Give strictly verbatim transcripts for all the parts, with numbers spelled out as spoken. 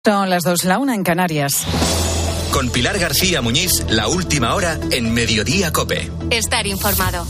Son las dos, la una en Canarias. Con Pilar García Muñiz, la última hora en Mediodía COPE. Estar informado.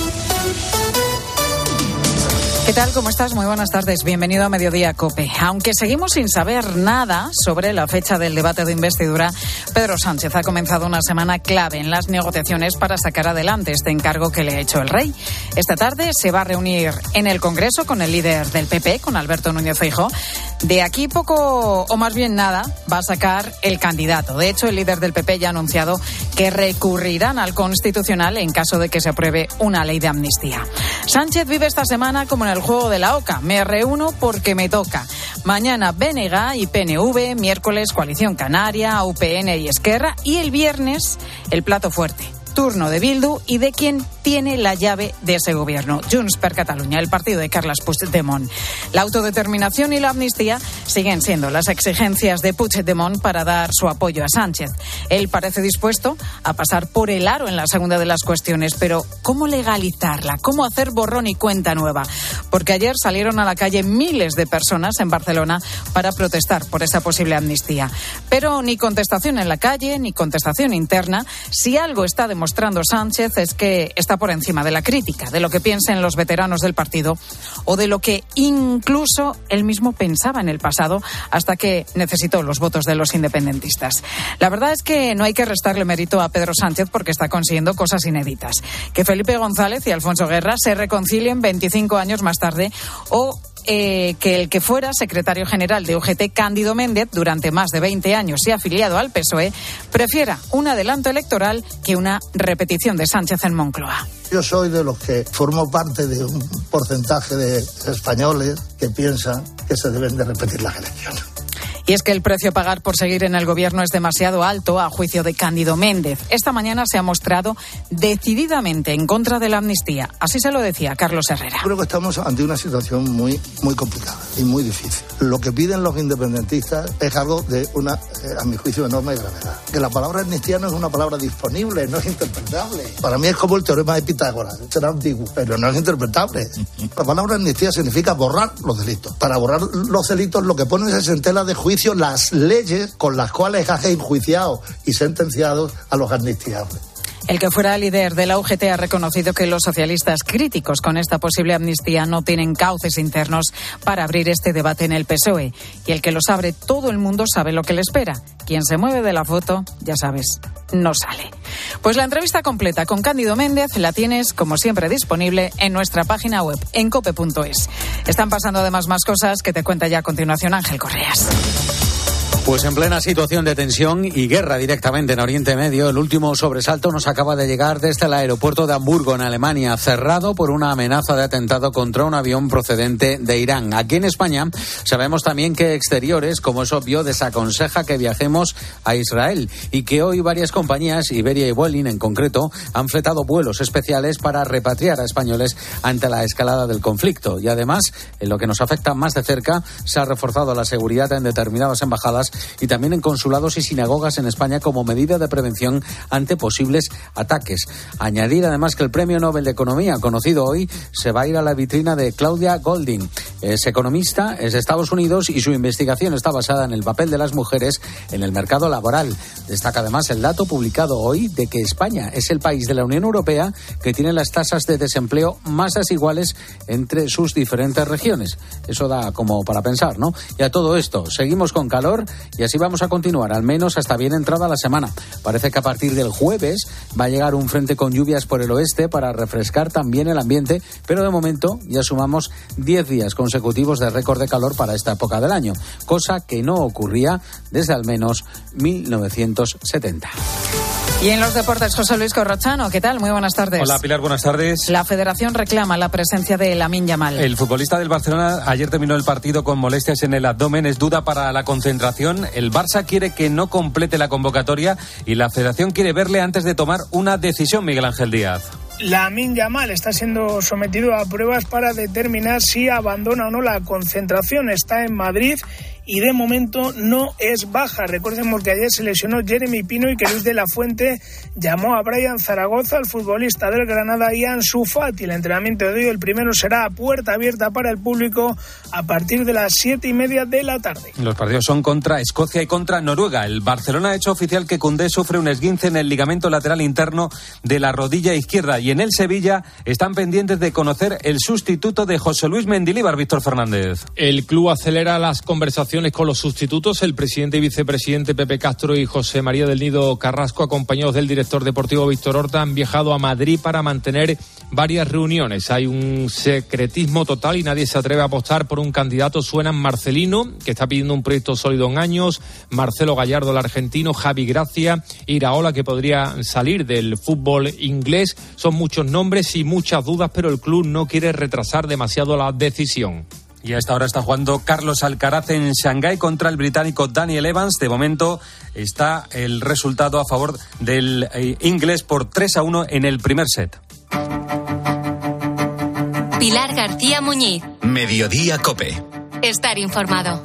¿Qué tal? ¿Cómo estás? Muy buenas tardes. Bienvenido a Mediodía COPE. Aunque seguimos sin saber nada sobre la fecha del debate de investidura, Pedro Sánchez ha comenzado una semana clave en las negociaciones para sacar adelante este encargo que le ha hecho el rey. Esta tarde se va a reunir en el Congreso con el líder del P P, con Alberto Núñez Feijóo. De aquí poco, o más bien nada, va a sacar el candidato. De hecho, el líder del P P ya ha anunciado que recurrirán al Constitucional en caso de que se apruebe una ley de amnistía. Sánchez vive esta semana como en el juego de la oca. Me reúno porque me toca. Mañana B N G y P N V, miércoles Coalición Canaria, U P N y Esquerra, y el viernes el plato fuerte. Turno de Bildu y de quien tiene la llave de ese gobierno, Junts per Catalunya, el partido de Carles Puigdemont. La autodeterminación y la amnistía siguen siendo las exigencias de Puigdemont para dar su apoyo a Sánchez. Él parece dispuesto a pasar por el aro en la segunda de las cuestiones, pero ¿cómo legalizarla? ¿Cómo hacer borrón y cuenta nueva? Porque ayer salieron a la calle miles de personas en Barcelona para protestar por esa posible amnistía. Pero ni contestación en la calle, ni contestación interna. Si algo está demostrando mostrando Sánchez es que está por encima de la crítica, de lo que piensen los veteranos del partido o de lo que incluso él mismo pensaba en el pasado hasta que necesitó los votos de los independentistas. La verdad es que no hay que restarle mérito a Pedro Sánchez porque está consiguiendo cosas inéditas. Que Felipe González y Alfonso Guerra se reconcilien veinticinco años más tarde o Eh, que el que fuera secretario general de U G T, Cándido Méndez, durante más de veinte años y afiliado al P S O E, prefiera un adelanto electoral que una repetición de Sánchez en Moncloa. Yo soy de los que formo parte de un porcentaje de españoles que piensan que se deben de repetir las elecciones. Y es que el precio a pagar por seguir en el gobierno es demasiado alto, a juicio de Cándido Méndez. Esta mañana se ha mostrado decididamente en contra de la amnistía. Así se lo decía Carlos Herrera. Creo que estamos ante una situación muy, muy complicada y muy difícil. Lo que piden los independentistas es algo de una, eh, a mi juicio, enorme gravedad. Que la palabra amnistía no es una palabra disponible, no es interpretable. Para mí es como el teorema de Pitágoras. Será antiguo, pero no es interpretable. La palabra amnistía significa borrar los delitos. Para borrar los delitos lo que ponen es en tela de juicio las leyes con las cuales has enjuiciado y sentenciado a los amnistiables. El que fuera líder de la U G T ha reconocido que los socialistas críticos con esta posible amnistía no tienen cauces internos para abrir este debate en el P S O E. Y el que los abre todo el mundo sabe lo que le espera. Quien se mueve de la foto, ya sabes, no sale. Pues la entrevista completa con Cándido Méndez la tienes, como siempre, disponible en nuestra página web, en cope punto es. Están pasando además más cosas que te cuenta ya a continuación Ángel Correas. Pues en plena situación de tensión y guerra directamente en Oriente Medio, el último sobresalto nos acaba de llegar desde el aeropuerto de Hamburgo, en Alemania, cerrado por una amenaza de atentado contra un avión procedente de Irán. Aquí en España sabemos también que Exteriores, como es obvio, desaconseja que viajemos a Israel y que hoy varias compañías, Iberia y Vueling en concreto, han fletado vuelos especiales para repatriar a españoles ante la escalada del conflicto. Y además, en lo que nos afecta más de cerca, se ha reforzado la seguridad en determinadas embajadas y también en consulados y sinagogas en España como medida de prevención ante posibles ataques. Añadir además que el Premio Nobel de Economía, conocido hoy, se va a ir a la vitrina de Claudia Goldin. Es economista, es de Estados Unidos y su investigación está basada en el papel de las mujeres en el mercado laboral. Destaca además el dato publicado hoy de que España es el país de la Unión Europea que tiene las tasas de desempleo más desiguales entre sus diferentes regiones. Eso da como para pensar, ¿no? Y a todo esto, seguimos con calor y así vamos a continuar, al menos hasta bien entrada la semana. Parece que a partir del jueves va a llegar un frente con lluvias por el oeste para refrescar también el ambiente, pero de momento ya sumamos diez días consecutivos de récord de calor para esta época del año, cosa que no ocurría desde al menos mil novecientos setenta. Y en los deportes, José Luis Corrochano, ¿qué tal? Muy buenas tardes. Hola Pilar, buenas tardes. La Federación reclama la presencia de Lamine Yamal. El futbolista del Barcelona ayer terminó el partido con molestias en el abdomen, es duda para la concentración. El Barça quiere que no complete la convocatoria y la Federación quiere verle antes de tomar una decisión, Miguel Ángel Díaz. Lamine Yamal está siendo sometido a pruebas para determinar si abandona o no la concentración. Está en Madrid y de momento no es baja. Recordemos que ayer se lesionó Jeremy Pino y que Luis de la Fuente llamó a Brian Zaragoza, el futbolista del Granada, y a Ansu Fati. El entrenamiento de hoy, el primero, será a puerta abierta para el público a partir de las siete y media de la tarde. Los partidos son contra Escocia y contra Noruega. El Barcelona ha hecho oficial que Koundé sufre un esguince en el ligamento lateral interno de la rodilla izquierda, y en el Sevilla están pendientes de conocer el sustituto de José Luis Mendilibar. Víctor Fernández. El club acelera las conversaciones con los sustitutos. El presidente y vicepresidente Pepe Castro y José María del Nido Carrasco, acompañados del director deportivo Víctor Horta, han viajado a Madrid para mantener varias reuniones. Hay un secretismo total y nadie se atreve a apostar por un candidato. Suenan Marcelino, que está pidiendo un proyecto sólido en años, Marcelo Gallardo, el argentino, Javi Gracia, Iraola, que podría salir del fútbol inglés. Son muchos nombres y muchas dudas, pero el club no quiere retrasar demasiado la decisión. Y a esta hora está jugando Carlos Alcaraz en Shanghái contra el británico Daniel Evans. De momento está el resultado a favor del eh, inglés por tres a uno en el primer set. Pilar García Muñiz. Mediodía COPE. Estar informado.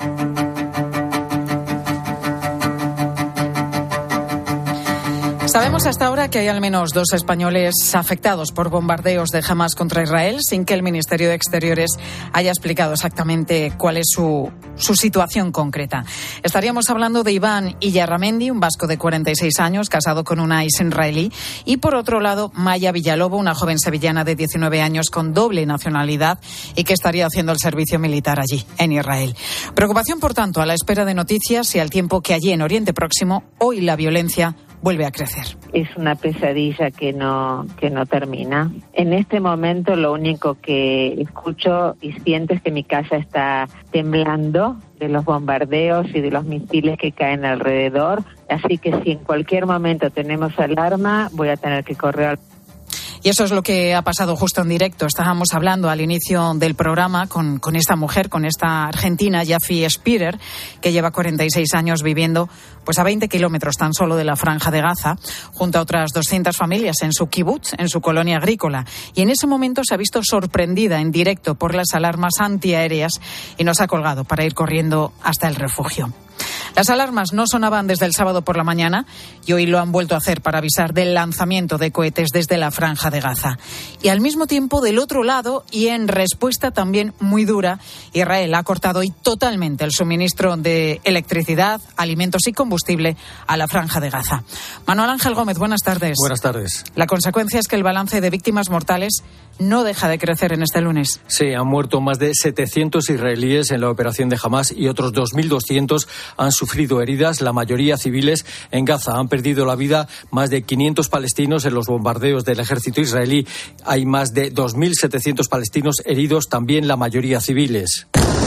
Sabemos hasta ahora que hay al menos dos españoles afectados por bombardeos de Hamás contra Israel, sin que el Ministerio de Exteriores haya explicado exactamente cuál es su, su situación concreta. Estaríamos hablando de Iván Illarramendi, un vasco de cuarenta y seis años, casado con una israelí, y por otro lado, Maya Villalobo, una joven sevillana de diecinueve años con doble nacionalidad y que estaría haciendo el servicio militar allí, en Israel. Preocupación, por tanto, a la espera de noticias y al tiempo que allí en Oriente Próximo, hoy la violencia vuelve a crecer. Es una pesadilla que no que no termina. En este momento lo único que escucho y siento es que mi casa está temblando de los bombardeos y de los misiles que caen alrededor. Así que si en cualquier momento tenemos alarma, voy a tener que correr al... Y eso es lo que ha pasado justo en directo. Estábamos hablando al inicio del programa con, con esta mujer, con esta argentina, Yafi Spirer, que lleva cuarenta y seis años viviendo pues a veinte kilómetros tan solo de la Franja de Gaza, junto a otras doscientas familias en su kibutz, en su colonia agrícola. Y en ese momento se ha visto sorprendida en directo por las alarmas antiaéreas y nos ha colgado para ir corriendo hasta el refugio. Las alarmas no sonaban desde el sábado por la mañana y hoy lo han vuelto a hacer para avisar del lanzamiento de cohetes desde la Franja de Gaza. Y al mismo tiempo, del otro lado, y en respuesta también muy dura, Israel ha cortado hoy totalmente el suministro de electricidad, alimentos y combustible a la Franja de Gaza. Manuel Ángel Gómez, buenas tardes. Buenas tardes. La consecuencia es que el balance de víctimas mortales no deja de crecer en este lunes. Sí, han muerto más de setecientos israelíes en la operación de Hamás y otros dos mil doscientos han sufrido heridas, la mayoría civiles. En Gaza han perdido la vida más de quinientos palestinos en los bombardeos del ejército israelí. Hay más de dos mil setecientos palestinos heridos, también la mayoría civiles.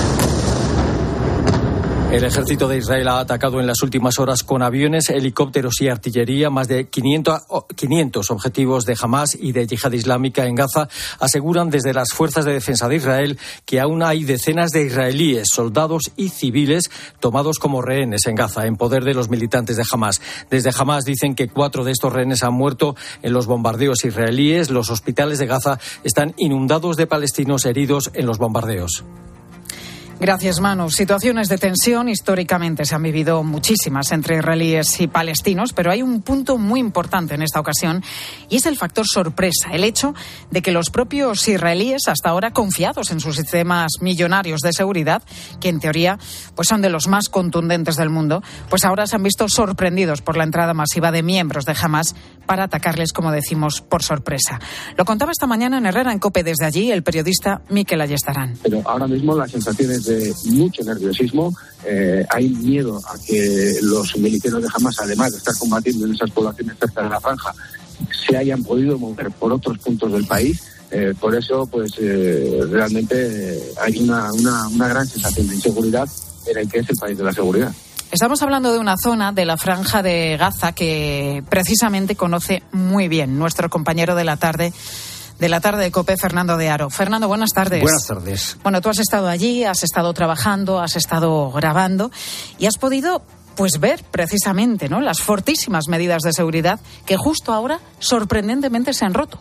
El ejército de Israel ha atacado en las últimas horas con aviones, helicópteros y artillería más de quinientos objetivos de Hamás y de Yihad Islámica en Gaza. Aseguran desde las fuerzas de defensa de Israel que aún hay decenas de israelíes, soldados y civiles tomados como rehenes en Gaza, en poder de los militantes de Hamás. Desde Hamás dicen que cuatro de estos rehenes han muerto en los bombardeos israelíes. Los hospitales de Gaza están inundados de palestinos heridos en los bombardeos. Gracias, Manu. Situaciones de tensión históricamente se han vivido muchísimas entre israelíes y palestinos, pero hay un punto muy importante en esta ocasión y es el factor sorpresa, el hecho de que los propios israelíes, hasta ahora confiados en sus sistemas millonarios de seguridad, que en teoría pues son de los más contundentes del mundo, pues ahora se han visto sorprendidos por la entrada masiva de miembros de Hamás para atacarles, como decimos, por sorpresa. Lo contaba esta mañana en Herrera en COPE desde allí el periodista Mikel Ayestarán. Pero ahora mismo las sensaciones de de mucho nerviosismo, eh, hay miedo a que los militares de Hamás, además de estar combatiendo en esas poblaciones cerca de la franja, se hayan podido mover por otros puntos del país. Eh, por eso, pues eh, realmente eh, hay una, una, una gran sensación de inseguridad en el que es el país de la seguridad. Estamos hablando de una zona de la Franja de Gaza que precisamente conoce muy bien nuestro compañero de la tarde, de la tarde de COPE, Fernando de Aro. Fernando, buenas tardes. Buenas tardes. Bueno, tú has estado allí, has estado trabajando, has estado grabando y has podido pues ver precisamente, ¿no?, las fortísimas medidas de seguridad que justo ahora sorprendentemente se han roto.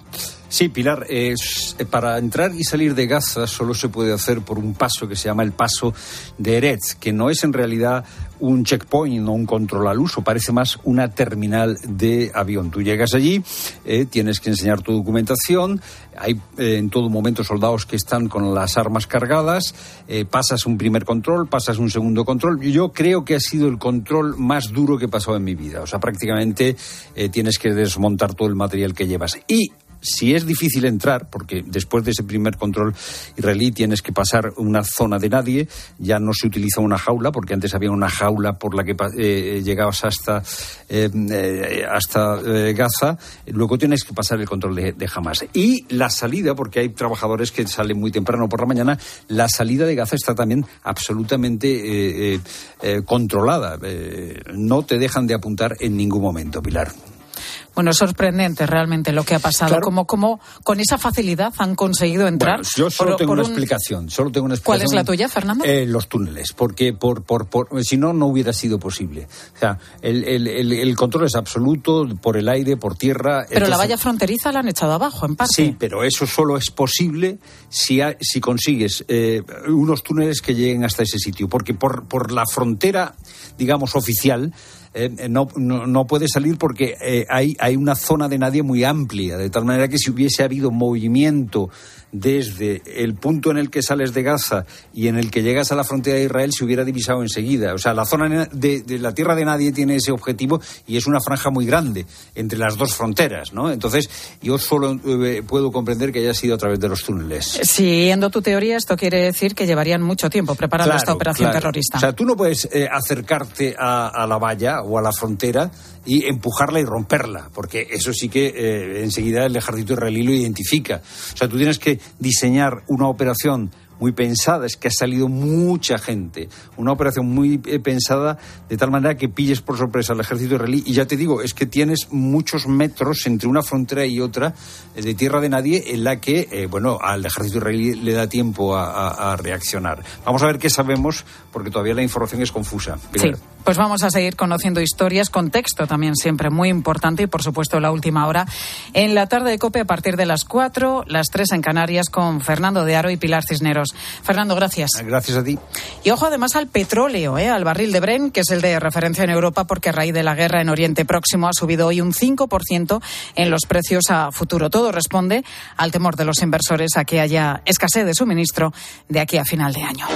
Sí, Pilar, eh, para entrar y salir de Gaza solo se puede hacer por un paso que se llama el paso de Erez, que no es en realidad un checkpoint o un control al uso, parece más una terminal de avión. Tú llegas allí, eh, tienes que enseñar tu documentación, hay eh, en todo momento soldados que están con las armas cargadas, eh, pasas un primer control, pasas un segundo control. Yo creo que ha sido el control más duro que he pasado en mi vida. O sea, prácticamente eh, tienes que desmontar todo el material que llevas. Y si es difícil entrar, porque después de ese primer control israelí tienes que pasar una zona de nadie, ya no se utiliza una jaula, porque antes había una jaula por la que eh, llegabas hasta, eh, hasta eh, Gaza, luego tienes que pasar el control de, de Hamas. Y la salida, porque hay trabajadores que salen muy temprano por la mañana, la salida de Gaza está también absolutamente eh, eh, eh, controlada. Eh, no te dejan de apuntar en ningún momento, Pilar. Bueno, es sorprendente realmente lo que ha pasado. Claro. Como, como con esa facilidad han conseguido entrar. Bueno, yo solo por, tengo por una un... explicación. Solo tengo una ¿Cuál explicación. es la tuya, Fernando? Eh, los túneles, porque por, por, por, si no, no hubiera sido posible. O sea, el, el, el, el control es absoluto por el aire, por tierra. Pero entonces... la valla fronteriza la han echado abajo, en parte. Sí, pero eso solo es posible si, ha, si consigues eh, unos túneles que lleguen hasta ese sitio, porque por, por la frontera, digamos, oficial, Eh, no, no, no puede salir porque eh, hay, hay una zona de nadie muy amplia, de tal manera que si hubiese habido movimiento desde el punto en el que sales de Gaza y en el que llegas a la frontera de Israel se hubiera divisado enseguida. O sea, la zona de, de la tierra de nadie tiene ese objetivo y es una franja muy grande entre las dos fronteras, ¿no? Entonces, yo solo eh, puedo comprender que haya sido a través de los túneles. Siguiendo tu teoría, esto quiere decir que llevarían mucho tiempo preparando Claro, esta operación claro. terrorista. O sea, tú no puedes eh, acercarte a, a la valla o a la frontera y empujarla y romperla, porque eso sí que eh, enseguida el ejército israelí lo identifica. O sea, tú tienes que diseñar una operación muy pensada, es que ha salido mucha gente, una operación muy eh, pensada de tal manera que pilles por sorpresa al ejército israelí, y ya te digo, es que tienes muchos metros entre una frontera y otra eh, de tierra de nadie en la que, eh, bueno, al ejército israelí le da tiempo a, a, a reaccionar. Vamos a ver qué sabemos, porque todavía la información es confusa. Sí, pues vamos a seguir conociendo historias, contexto también siempre muy importante y, por supuesto, la última hora en la tarde de COPE a partir de las cuatro, las tres en Canarias, con Fernando de Aro y Pilar Cisneros. Fernando, gracias. Gracias a ti. Y ojo además al petróleo, ¿eh? al barril de Brent, que es el de referencia en Europa, porque a raíz de la guerra en Oriente Próximo ha subido hoy un cinco por ciento en los precios a futuro. Todo responde al temor de los inversores a que haya escasez de suministro de aquí a final de año.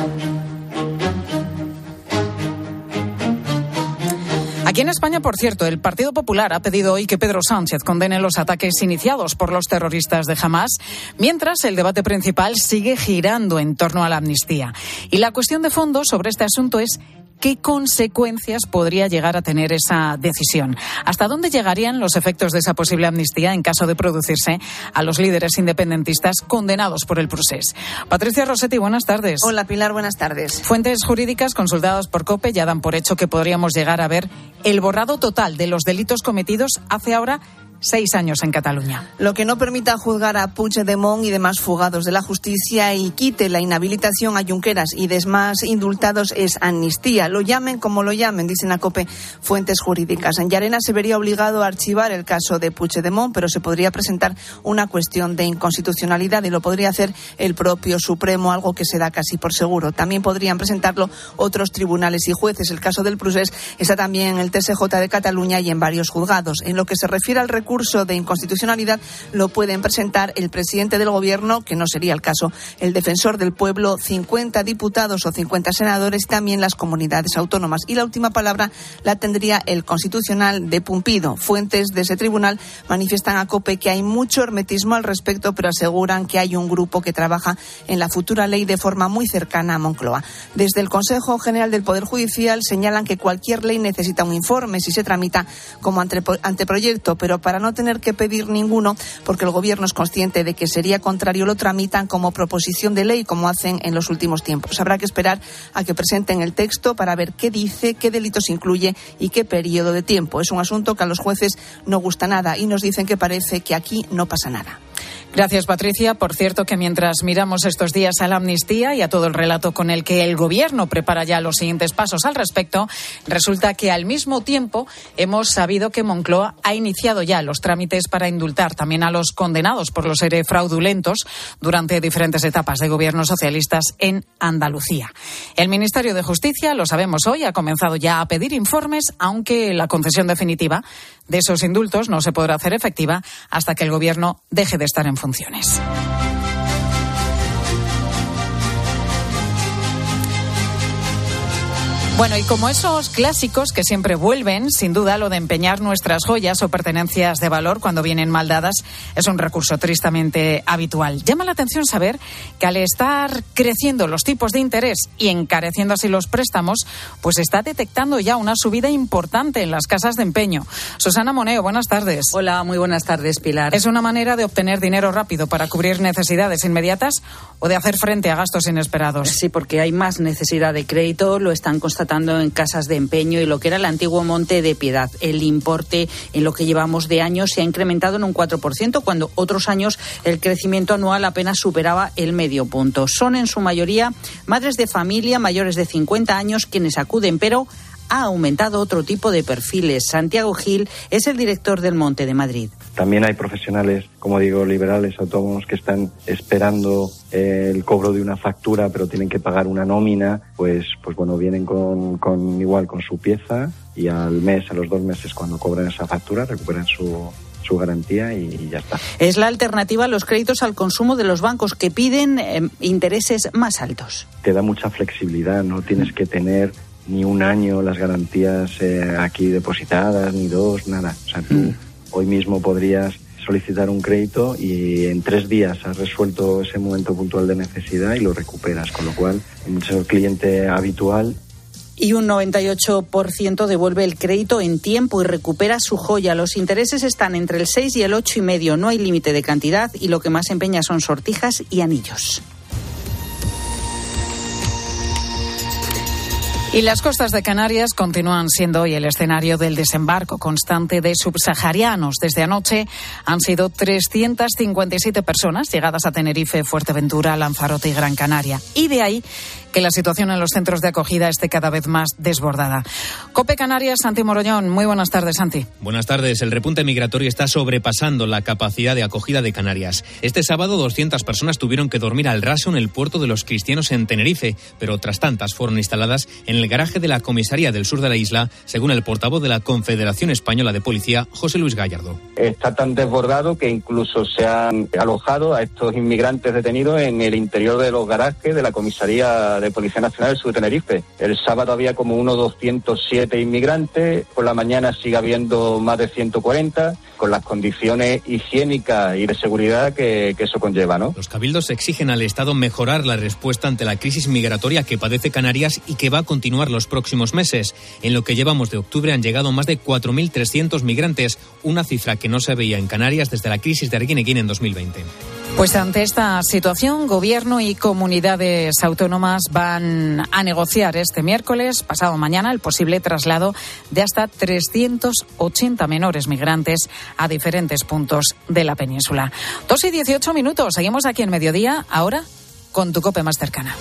Aquí en España, por cierto, el Partido Popular ha pedido hoy que Pedro Sánchez condene los ataques iniciados por los terroristas de Hamas, mientras el debate principal sigue girando en torno a la amnistía. Y la cuestión de fondo sobre este asunto es ¿qué consecuencias podría llegar a tener esa decisión? ¿Hasta dónde llegarían los efectos de esa posible amnistía en caso de producirse a los líderes independentistas condenados por el procés? Patricia Rossetti, buenas tardes. Hola, Pilar, buenas tardes. Fuentes jurídicas consultadas por COPE ya dan por hecho que podríamos llegar a ver el borrado total de los delitos cometidos hace ahora seis años en Cataluña. Lo que no permita juzgar a Puigdemont y demás fugados de la justicia y quite la inhabilitación a Junqueras y demás indultados es amnistía. Lo llamen como lo llamen, dicen a COPE fuentes jurídicas. En Llarena se vería obligado a archivar el caso de Puigdemont, pero se podría presentar una cuestión de inconstitucionalidad y lo podría hacer el propio Supremo, algo que se da casi por seguro. También podrían presentarlo otros tribunales y jueces. El caso del Procés está también en el T S J de Cataluña y en varios juzgados. En lo que se refiere al recurso recurso de inconstitucionalidad lo pueden presentar el presidente del Gobierno, que no sería el caso, el defensor del pueblo, cincuenta diputados o cincuenta senadores, también las comunidades autónomas. Y la última palabra la tendría el Constitucional de Pumpido. Fuentes de ese tribunal manifiestan a COPE que hay mucho hermetismo al respecto, pero aseguran que hay un grupo que trabaja en la futura ley de forma muy cercana a Moncloa. Desde el Consejo General del Poder Judicial señalan que cualquier ley necesita un informe si se tramita como anteproyecto, pero para no tener que pedir ninguno, porque el Gobierno es consciente de que sería contrario, lo tramitan como proposición de ley, como hacen en los últimos tiempos. Habrá que esperar a que presenten el texto para ver qué dice, qué delitos incluye y qué periodo de tiempo. Es un asunto que a los jueces no gusta nada y nos dicen que parece que aquí no pasa nada. Gracias, Patricia. Por cierto, que mientras miramos estos días a la amnistía y a todo el relato con el que el Gobierno prepara ya los siguientes pasos al respecto, resulta que al mismo tiempo hemos sabido que Moncloa ha iniciado ya los trámites para indultar también a los condenados por los E R E fraudulentos durante diferentes etapas de gobiernos socialistas en Andalucía. El Ministerio de Justicia, lo sabemos hoy, ha comenzado ya a pedir informes, aunque la concesión definitiva de esos indultos no se podrá hacer efectiva hasta que el Gobierno deje de estar en funciones. Bueno, y como esos clásicos que siempre vuelven, sin duda lo de empeñar nuestras joyas o pertenencias de valor cuando vienen mal dadas es un recurso tristemente habitual. Llama la atención saber que al estar creciendo los tipos de interés y encareciendo así los préstamos, pues está detectando ya una subida importante en las casas de empeño. Susana Moneo, buenas tardes. Hola, muy buenas tardes, Pilar. ¿Es una manera de obtener dinero rápido para cubrir necesidades inmediatas o de hacer frente a gastos inesperados? Sí, porque hay más necesidad de crédito, lo están constatando en casas de empeño, y lo que era el antiguo Monte de Piedad. El importe en lo que llevamos de año se ha incrementado en un cuatro por ciento, cuando otros años el crecimiento anual apenas superaba el medio punto. Son en su mayoría madres de familia mayores de cincuenta años quienes acuden, pero ha aumentado otro tipo de perfiles. Santiago Gil es el director del Monte de Madrid. También hay profesionales, como digo, liberales, autónomos, que están esperando eh, el cobro de una factura, pero tienen que pagar una nómina. Pues, pues bueno, vienen con, con igual con su pieza, y al mes, a los dos meses, cuando cobran esa factura, recuperan su su garantía y ya está. Es la alternativa a los créditos al consumo de los bancos, que piden eh, intereses más altos. Te da mucha flexibilidad, no tienes que tener ni un año las garantías eh, aquí depositadas, ni dos, nada. O sea, tú mm. hoy mismo podrías solicitar un crédito y en tres días has resuelto ese momento puntual de necesidad y lo recuperas, con lo cual es el cliente habitual. Y un noventa y ocho por ciento devuelve el crédito en tiempo y recupera su joya. Los intereses están entre el seis y el ocho y medio. No hay límite de cantidad, y lo que más empeña son sortijas y anillos. Y las costas de Canarias continúan siendo hoy el escenario del desembarco constante de subsaharianos. Desde anoche han sido trescientas cincuenta y siete personas llegadas a Tenerife, Fuerteventura, Lanzarote y Gran Canaria. Y de ahí que la situación en los centros de acogida esté cada vez más desbordada. COPE Canarias, Santi Morollón. Muy buenas tardes, Santi. Buenas tardes. El repunte migratorio está sobrepasando la capacidad de acogida de Canarias. Este sábado doscientas personas tuvieron que dormir al raso en el puerto de los Cristianos en Tenerife, pero otras tantas fueron instaladas en el garaje de la comisaría del sur de la isla, según el portavoz de la Confederación Española de Policía, José Luis Gallardo. Está tan desbordado que incluso se han alojado a estos inmigrantes detenidos en el interior de los garajes de la comisaría de Policía Nacional del Sur de Tenerife. El sábado había como unos doscientos siete inmigrantes, por la mañana sigue habiendo más de ciento cuarenta, con las condiciones higiénicas y de seguridad que, que eso conlleva, ¿no? Los cabildos exigen al Estado mejorar la respuesta ante la crisis migratoria que padece Canarias y que va a continuar los próximos meses. En lo que llevamos de octubre han llegado más de cuatro mil trescientos migrantes, una cifra que no se veía en Canarias desde la crisis de Arguineguín en dos mil veinte. Pues ante esta situación, Gobierno y comunidades autónomas van a negociar este miércoles, pasado mañana, el posible traslado de hasta trescientos ochenta menores migrantes a diferentes puntos de la península. Dos y dieciocho minutos, seguimos aquí en Mediodía, ahora con tu COPE más cercana.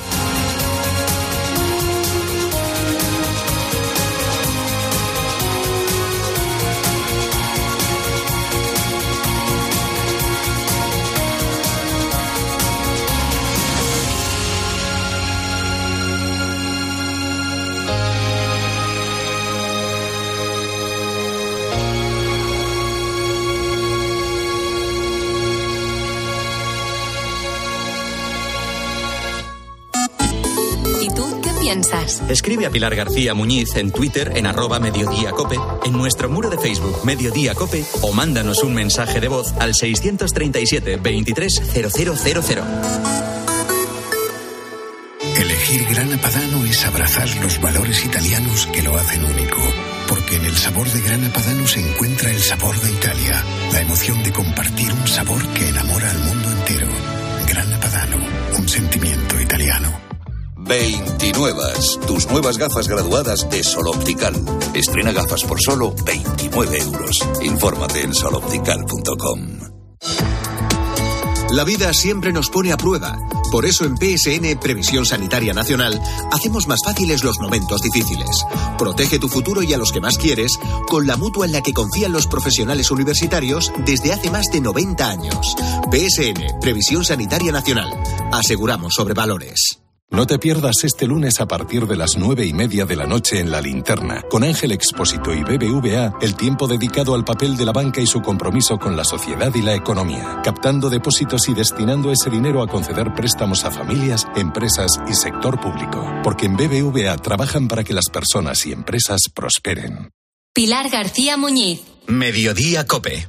Escribe a Pilar García Muñiz en Twitter, en arroba Mediodía Cope, en nuestro muro de Facebook Mediodía Cope, o mándanos un mensaje de voz al seiscientos treinta y siete, veintitrés, cero cero cero cero. Elegir Grana Padano es abrazar los valores italianos que lo hacen único. Porque en el sabor de Grana Padano se encuentra el sabor de Italia, la emoción de compartir un sabor que enamora al mundo entero. Grana Padano, un sentimiento italiano. veintinuevas, tus nuevas gafas graduadas de Sol Optical. Estrena gafas por solo veintinueve euros. Infórmate en sol optical punto com. La vida siempre nos pone a prueba. Por eso en P S N, Previsión Sanitaria Nacional, hacemos más fáciles los momentos difíciles. Protege tu futuro y a los que más quieres con la mutua en la que confían los profesionales universitarios desde hace más de noventa años. P S N, Previsión Sanitaria Nacional. Aseguramos sobre valores. No te pierdas este lunes a partir de las nueve y media de la noche en La Linterna, con Ángel Expósito y B B V A, el tiempo dedicado al papel de la banca y su compromiso con la sociedad y la economía, captando depósitos y destinando ese dinero a conceder préstamos a familias, empresas y sector público. Porque en B B V A trabajan para que las personas y empresas prosperen. Pilar García Muñiz. Mediodía COPE.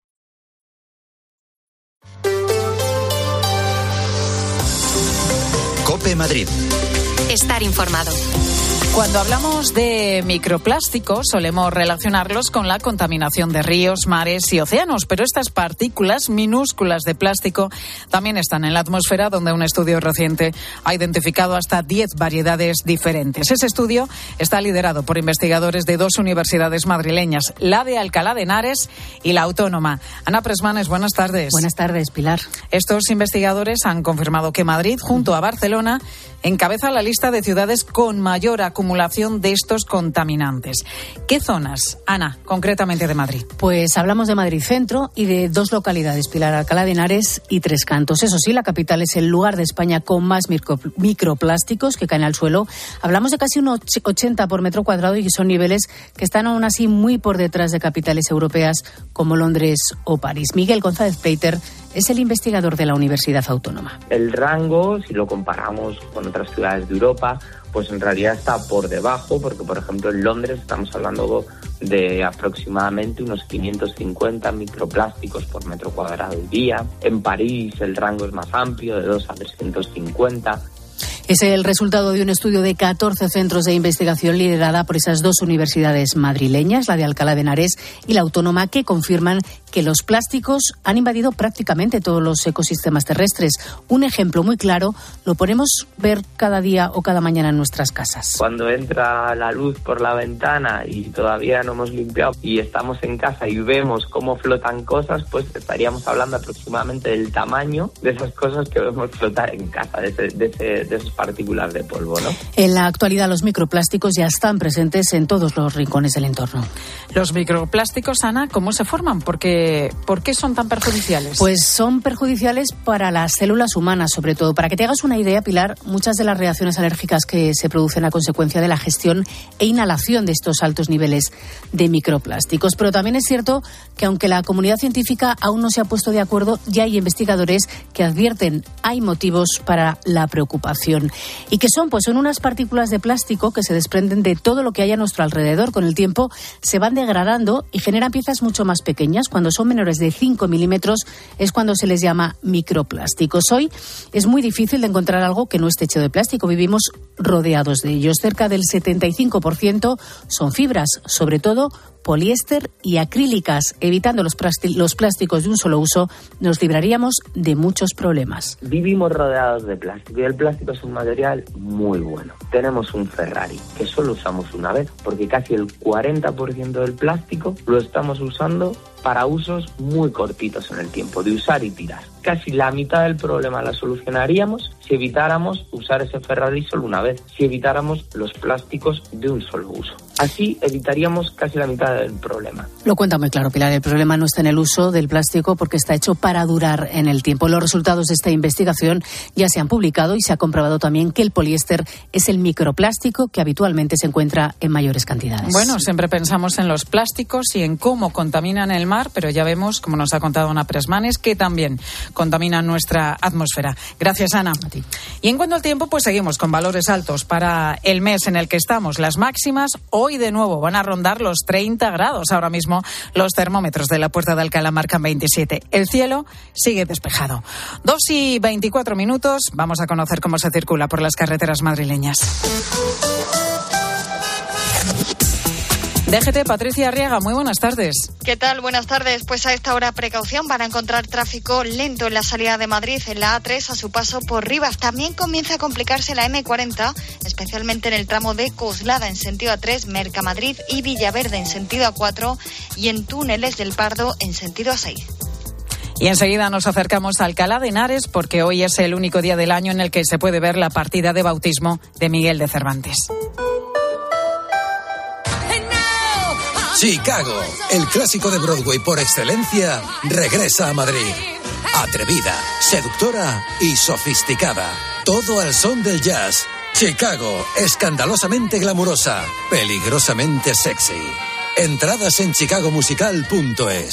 COPE Madrid. Estar informado. Cuando hablamos de microplásticos solemos relacionarlos con la contaminación de ríos, mares y océanos, pero estas partículas minúsculas de plástico también están en la atmósfera, donde un estudio reciente ha identificado hasta diez variedades diferentes. Ese estudio está liderado por investigadores de dos universidades madrileñas, la de Alcalá de Henares y la Autónoma. Ana Presmanes, buenas tardes. Buenas tardes, Pilar. Estos investigadores han confirmado que Madrid, junto a Barcelona, encabeza la lista de ciudades con mayor acumulación de estos contaminantes. ¿Qué zonas, Ana, concretamente de Madrid? Pues hablamos de Madrid Centro y de dos localidades, Pilar, Alcalá de Henares y Tres Cantos. Eso sí, la capital es el lugar de España con más micro, microplásticos que caen al suelo. Hablamos de casi un ochenta por metro cuadrado y son niveles que están aún así muy por detrás de capitales europeas como Londres o París. Miguel González Pleiter es el investigador de la Universidad Autónoma. El rango, si lo comparamos con otras ciudades de Europa, pues en realidad está por debajo, porque por ejemplo en Londres estamos hablando de aproximadamente unos quinientos cincuenta microplásticos por metro cuadrado al día. En París el rango es más amplio, de dos a trescientos cincuenta. Es el resultado de un estudio de catorce centros de investigación liderada por esas dos universidades madrileñas, la de Alcalá de Henares y la Autónoma, que confirman que los plásticos han invadido prácticamente todos los ecosistemas terrestres. Un ejemplo muy claro lo podemos ver cada día o cada mañana en nuestras casas. Cuando entra la luz por la ventana y todavía no hemos limpiado y estamos en casa y vemos cómo flotan cosas, pues estaríamos hablando aproximadamente del tamaño de esas cosas que vemos flotar en casa, de, ese, de, ese, de esos partículas de polvo, ¿no? En la actualidad los microplásticos ya están presentes en todos los rincones del entorno. Los microplásticos, Ana, ¿cómo se forman? Porque, ¿por qué son tan perjudiciales? Pues son perjudiciales para las células humanas, sobre todo. Para que te hagas una idea, Pilar, muchas de las reacciones alérgicas que se producen a consecuencia de la gestión e inhalación de estos altos niveles de microplásticos. Pero también es cierto que aunque la comunidad científica aún no se ha puesto de acuerdo, ya hay investigadores que advierten hay motivos para la preocupación. ¿Y qué son? Pues son unas partículas de plástico que se desprenden de todo lo que hay a nuestro alrededor. Con el tiempo se van degradando y generan piezas mucho más pequeñas. Cuando son menores de cinco milímetros es cuando se les llama microplásticos. Hoy es muy difícil de encontrar algo que no esté hecho de plástico. Vivimos rodeados de ellos. Cerca del setenta y cinco por ciento son fibras, sobre todo poliéster y acrílicas. Evitando los, los plásticos de un solo uso, nos libraríamos de muchos problemas. Vivimos rodeados de plástico y el plástico es un material muy bueno. Tenemos un Ferrari que solo usamos una vez, porque casi el cuarenta por ciento del plástico lo estamos usando para usos muy cortitos en el tiempo, de usar y tirar. Casi la mitad del problema la solucionaríamos si evitáramos usar ese Ferrari solo una vez, si evitáramos los plásticos de un solo uso. Así evitaríamos casi la mitad del problema. Lo cuenta muy claro, Pilar. El problema no está en el uso del plástico porque está hecho para durar en el tiempo. Los resultados de esta investigación ya se han publicado y se ha comprobado también que el poliéster es el microplástico que habitualmente se encuentra en mayores cantidades. Bueno, siempre pensamos en los plásticos y en cómo contaminan el mar, pero ya vemos, como nos ha contado Ana Presmanes, que también contaminan nuestra atmósfera. Gracias, Ana. A ti. Y en cuanto al tiempo, pues seguimos con valores altos para el mes en el que estamos. Las máximas hoy de nuevo van a rondar los treinta grados. Ahora mismo los termómetros de la Puerta de Alcalá marcan veintisiete. El cielo sigue despejado. Dos y veinticuatro minutos. Vamos a conocer cómo se circula por las carreteras madrileñas. D G T, Patricia Arriaga, muy buenas tardes. ¿Qué tal? Buenas tardes. Pues a esta hora precaución, van a encontrar tráfico lento en la salida de Madrid, en la A tres, a su paso por Rivas. También comienza a complicarse la eme cuarenta, especialmente en el tramo de Coslada en sentido A tres, Mercamadrid y Villaverde en sentido A cuatro y en túneles del Pardo en sentido A seis. Y enseguida nos acercamos a Alcalá de Henares porque hoy es el único día del año en el que se puede ver la partida de bautismo de Miguel de Cervantes. Chicago, el clásico de Broadway por excelencia, regresa a Madrid. Atrevida, seductora y sofisticada. Todo al son del jazz. Chicago, escandalosamente glamurosa, peligrosamente sexy. Entradas en chicago musical punto es.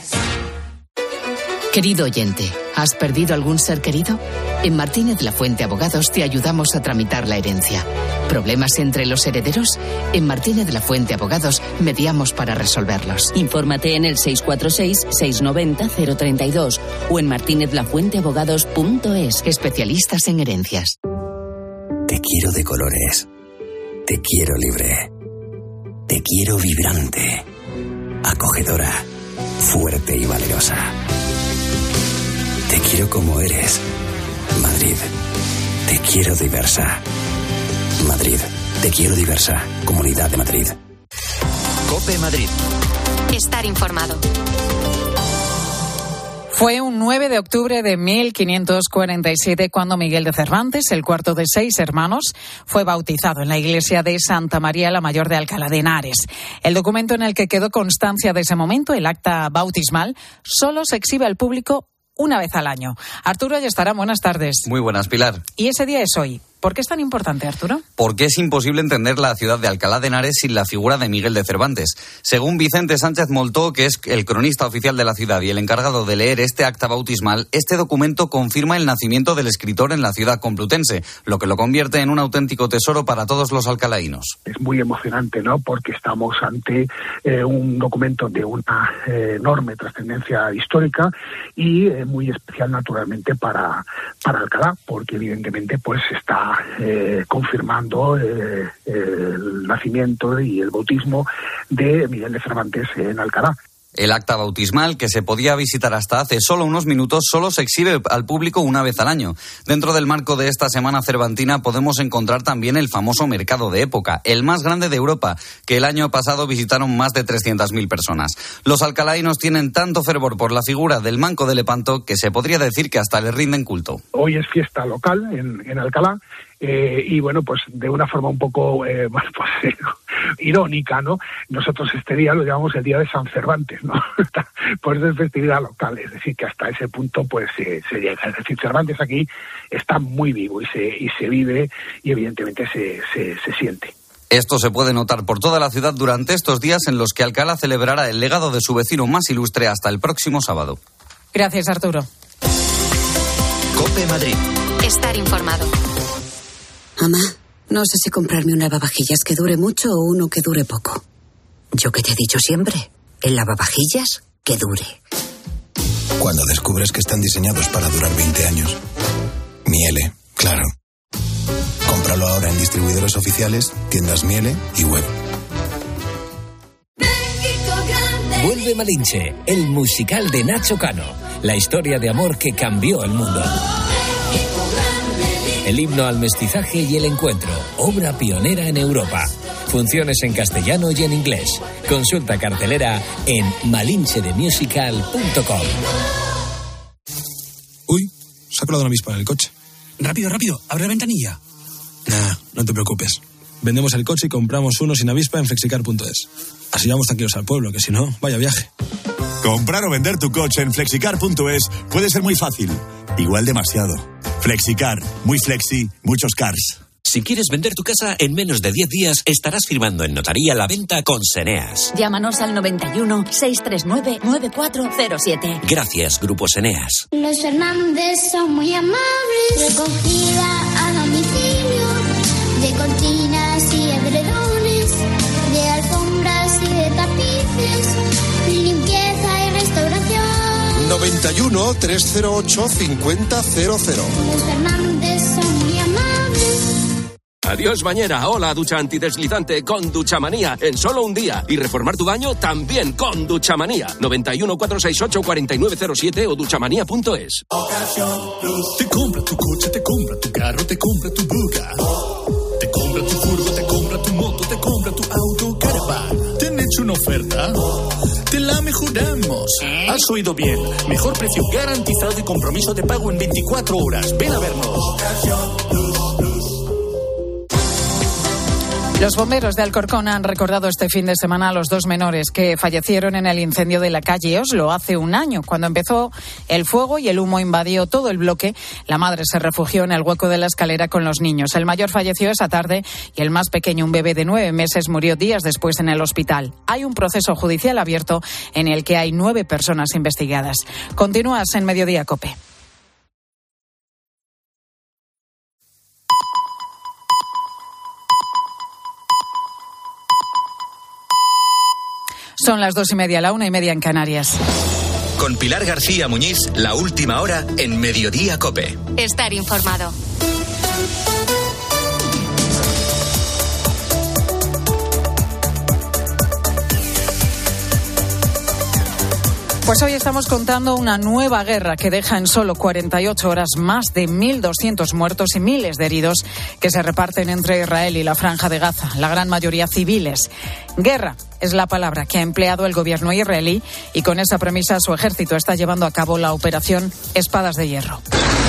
Querido oyente, ¿has perdido algún ser querido? En Martínez La Fuente Abogados te ayudamos a tramitar la herencia. ¿Problemas entre los herederos? En Martínez La Fuente Abogados mediamos para resolverlos. Infórmate en el seis cuatro seis, seis nueve cero, cero tres dos o en martínez la fuente abogados punto es. Especialistas en herencias. Te quiero de colores. Te quiero libre. Te quiero vibrante. Acogedora. Fuerte y valerosa. Te quiero como eres. Madrid. Te quiero diversa. Madrid. Te quiero diversa. Comunidad de Madrid. COPE Madrid. Estar informado. Fue un nueve de octubre de mil quinientos cuarenta y siete cuando Miguel de Cervantes, el cuarto de seis hermanos, fue bautizado en la iglesia de Santa María la Mayor de Alcalá de Henares. El documento en el que quedó constancia de ese momento, el acta bautismal, solo se exhibe al público una vez al año. Arturo Ayestarán, buenas tardes. Muy buenas, Pilar. Y ese día es hoy. ¿Por qué es tan importante, Arturo? Porque es imposible entender la ciudad de Alcalá de Henares sin la figura de Miguel de Cervantes. Según Vicente Sánchez Moltó, que es el cronista oficial de la ciudad y el encargado de leer este acta bautismal, este documento confirma el nacimiento del escritor en la ciudad complutense, lo que lo convierte en un auténtico tesoro para todos los alcalaínos. Es muy emocionante, ¿no? Porque estamos ante eh, un documento de una eh, enorme trascendencia histórica y eh, muy especial, naturalmente, para, para Alcalá, porque evidentemente pues está Eh, confirmando eh, el nacimiento y el bautismo de Miguel de Cervantes en Alcalá. El acta bautismal, que se podía visitar hasta hace solo unos minutos, solo se exhibe al público una vez al año. Dentro del marco de esta Semana Cervantina podemos encontrar también el famoso mercado de época, el más grande de Europa, que el año pasado visitaron más de trescientas mil personas. Los alcalaínos tienen tanto fervor por la figura del Manco de Lepanto que se podría decir que hasta le rinden culto. Hoy es fiesta local en, en Alcalá. Eh, y bueno, pues de una forma un poco eh, bueno, pues, eh, irónica, ¿no? Nosotros este día lo llamamos el Día de San Cervantes, ¿no? Pues es festividad local, es decir, que hasta ese punto pues eh, se llega. Es decir, Cervantes aquí está muy vivo y se y se vive y evidentemente se, se, se siente. Esto se puede notar por toda la ciudad durante estos días en los que Alcalá celebrará el legado de su vecino más ilustre hasta el próximo sábado. Gracias, Arturo. COPE Madrid. Estar informado. Mamá, no sé si comprarme un lavavajillas que dure mucho o uno que dure poco. Yo que te he dicho siempre, el lavavajillas que dure. Cuando descubres que están diseñados para durar veinte años. Miele, claro. Cómpralo ahora en distribuidores oficiales, tiendas Miele y web. Vuelve Malinche, el musical de Nacho Cano. La historia de amor que cambió el mundo. El himno al mestizaje y el encuentro, obra pionera en Europa. Funciones en castellano y en inglés. Consulta cartelera en malinche de musical punto com. Uy, se ha colado una avispa en el coche. Rápido, rápido, abre la ventanilla. Nah, no te preocupes. Vendemos el coche y compramos uno sin avispa en flexicar punto es. Así vamos tranquilos al pueblo, que si no, vaya viaje. Comprar o vender tu coche en flexicar punto es puede ser muy fácil. Igual demasiado. Flexicar. Muy flexi, muchos cars. Si quieres vender tu casa, en menos de diez días estarás firmando en notaría la venta con Seneas. Llámanos al noventa y uno, seiscientos treinta y nueve, noventa y cuatro cero siete. Gracias, Grupo Seneas. Los Fernández son muy amables. Recogida a domicilio de cortinas y edredones, de alfombras y de tapices, limpieza y restauración. noventa y uno, trescientos ocho, cincuenta cero cero. Los Fernández son muy amables. Adiós bañera, hola ducha antideslizante con Duchamanía en solo un día. Y reformar tu baño también con Duchamanía. noventa y uno, cuatrocientos sesenta y ocho, cuarenta y nueve cero siete o duchamanía punto es. Te compra tu coche, te compra tu carro, te compra tu buga. Te compra tu furgo, te compra tu moto, te compra tu auto, caravan. ¿Te han hecho una oferta? te la mejoramos. Has oído bien. Mejor precio garantizado y compromiso de pago en veinticuatro horas. Ven a vernos. Los bomberos de Alcorcón han recordado este fin de semana a los dos menores que fallecieron en el incendio de la calle Oslo hace un año. Cuando empezó el fuego y el humo invadió todo el bloque, la madre se refugió en el hueco de la escalera con los niños. El mayor falleció esa tarde y el más pequeño, un bebé de nueve meses, murió días después en el hospital. Hay un proceso judicial abierto en el que hay nueve personas investigadas. Continúas en Mediodía COPE. Son las dos y media, la una y media en Canarias. Con Pilar García Muñiz, la última hora en Mediodía COPE. Estar informado. Pues hoy estamos contando una nueva guerra que deja en solo cuarenta y ocho horas más de mil doscientos muertos y miles de heridos que se reparten entre Israel y la Franja de Gaza, la gran mayoría civiles. Guerra es la palabra que ha empleado el gobierno israelí y con esa premisa su ejército está llevando a cabo la operación Espadas de Hierro.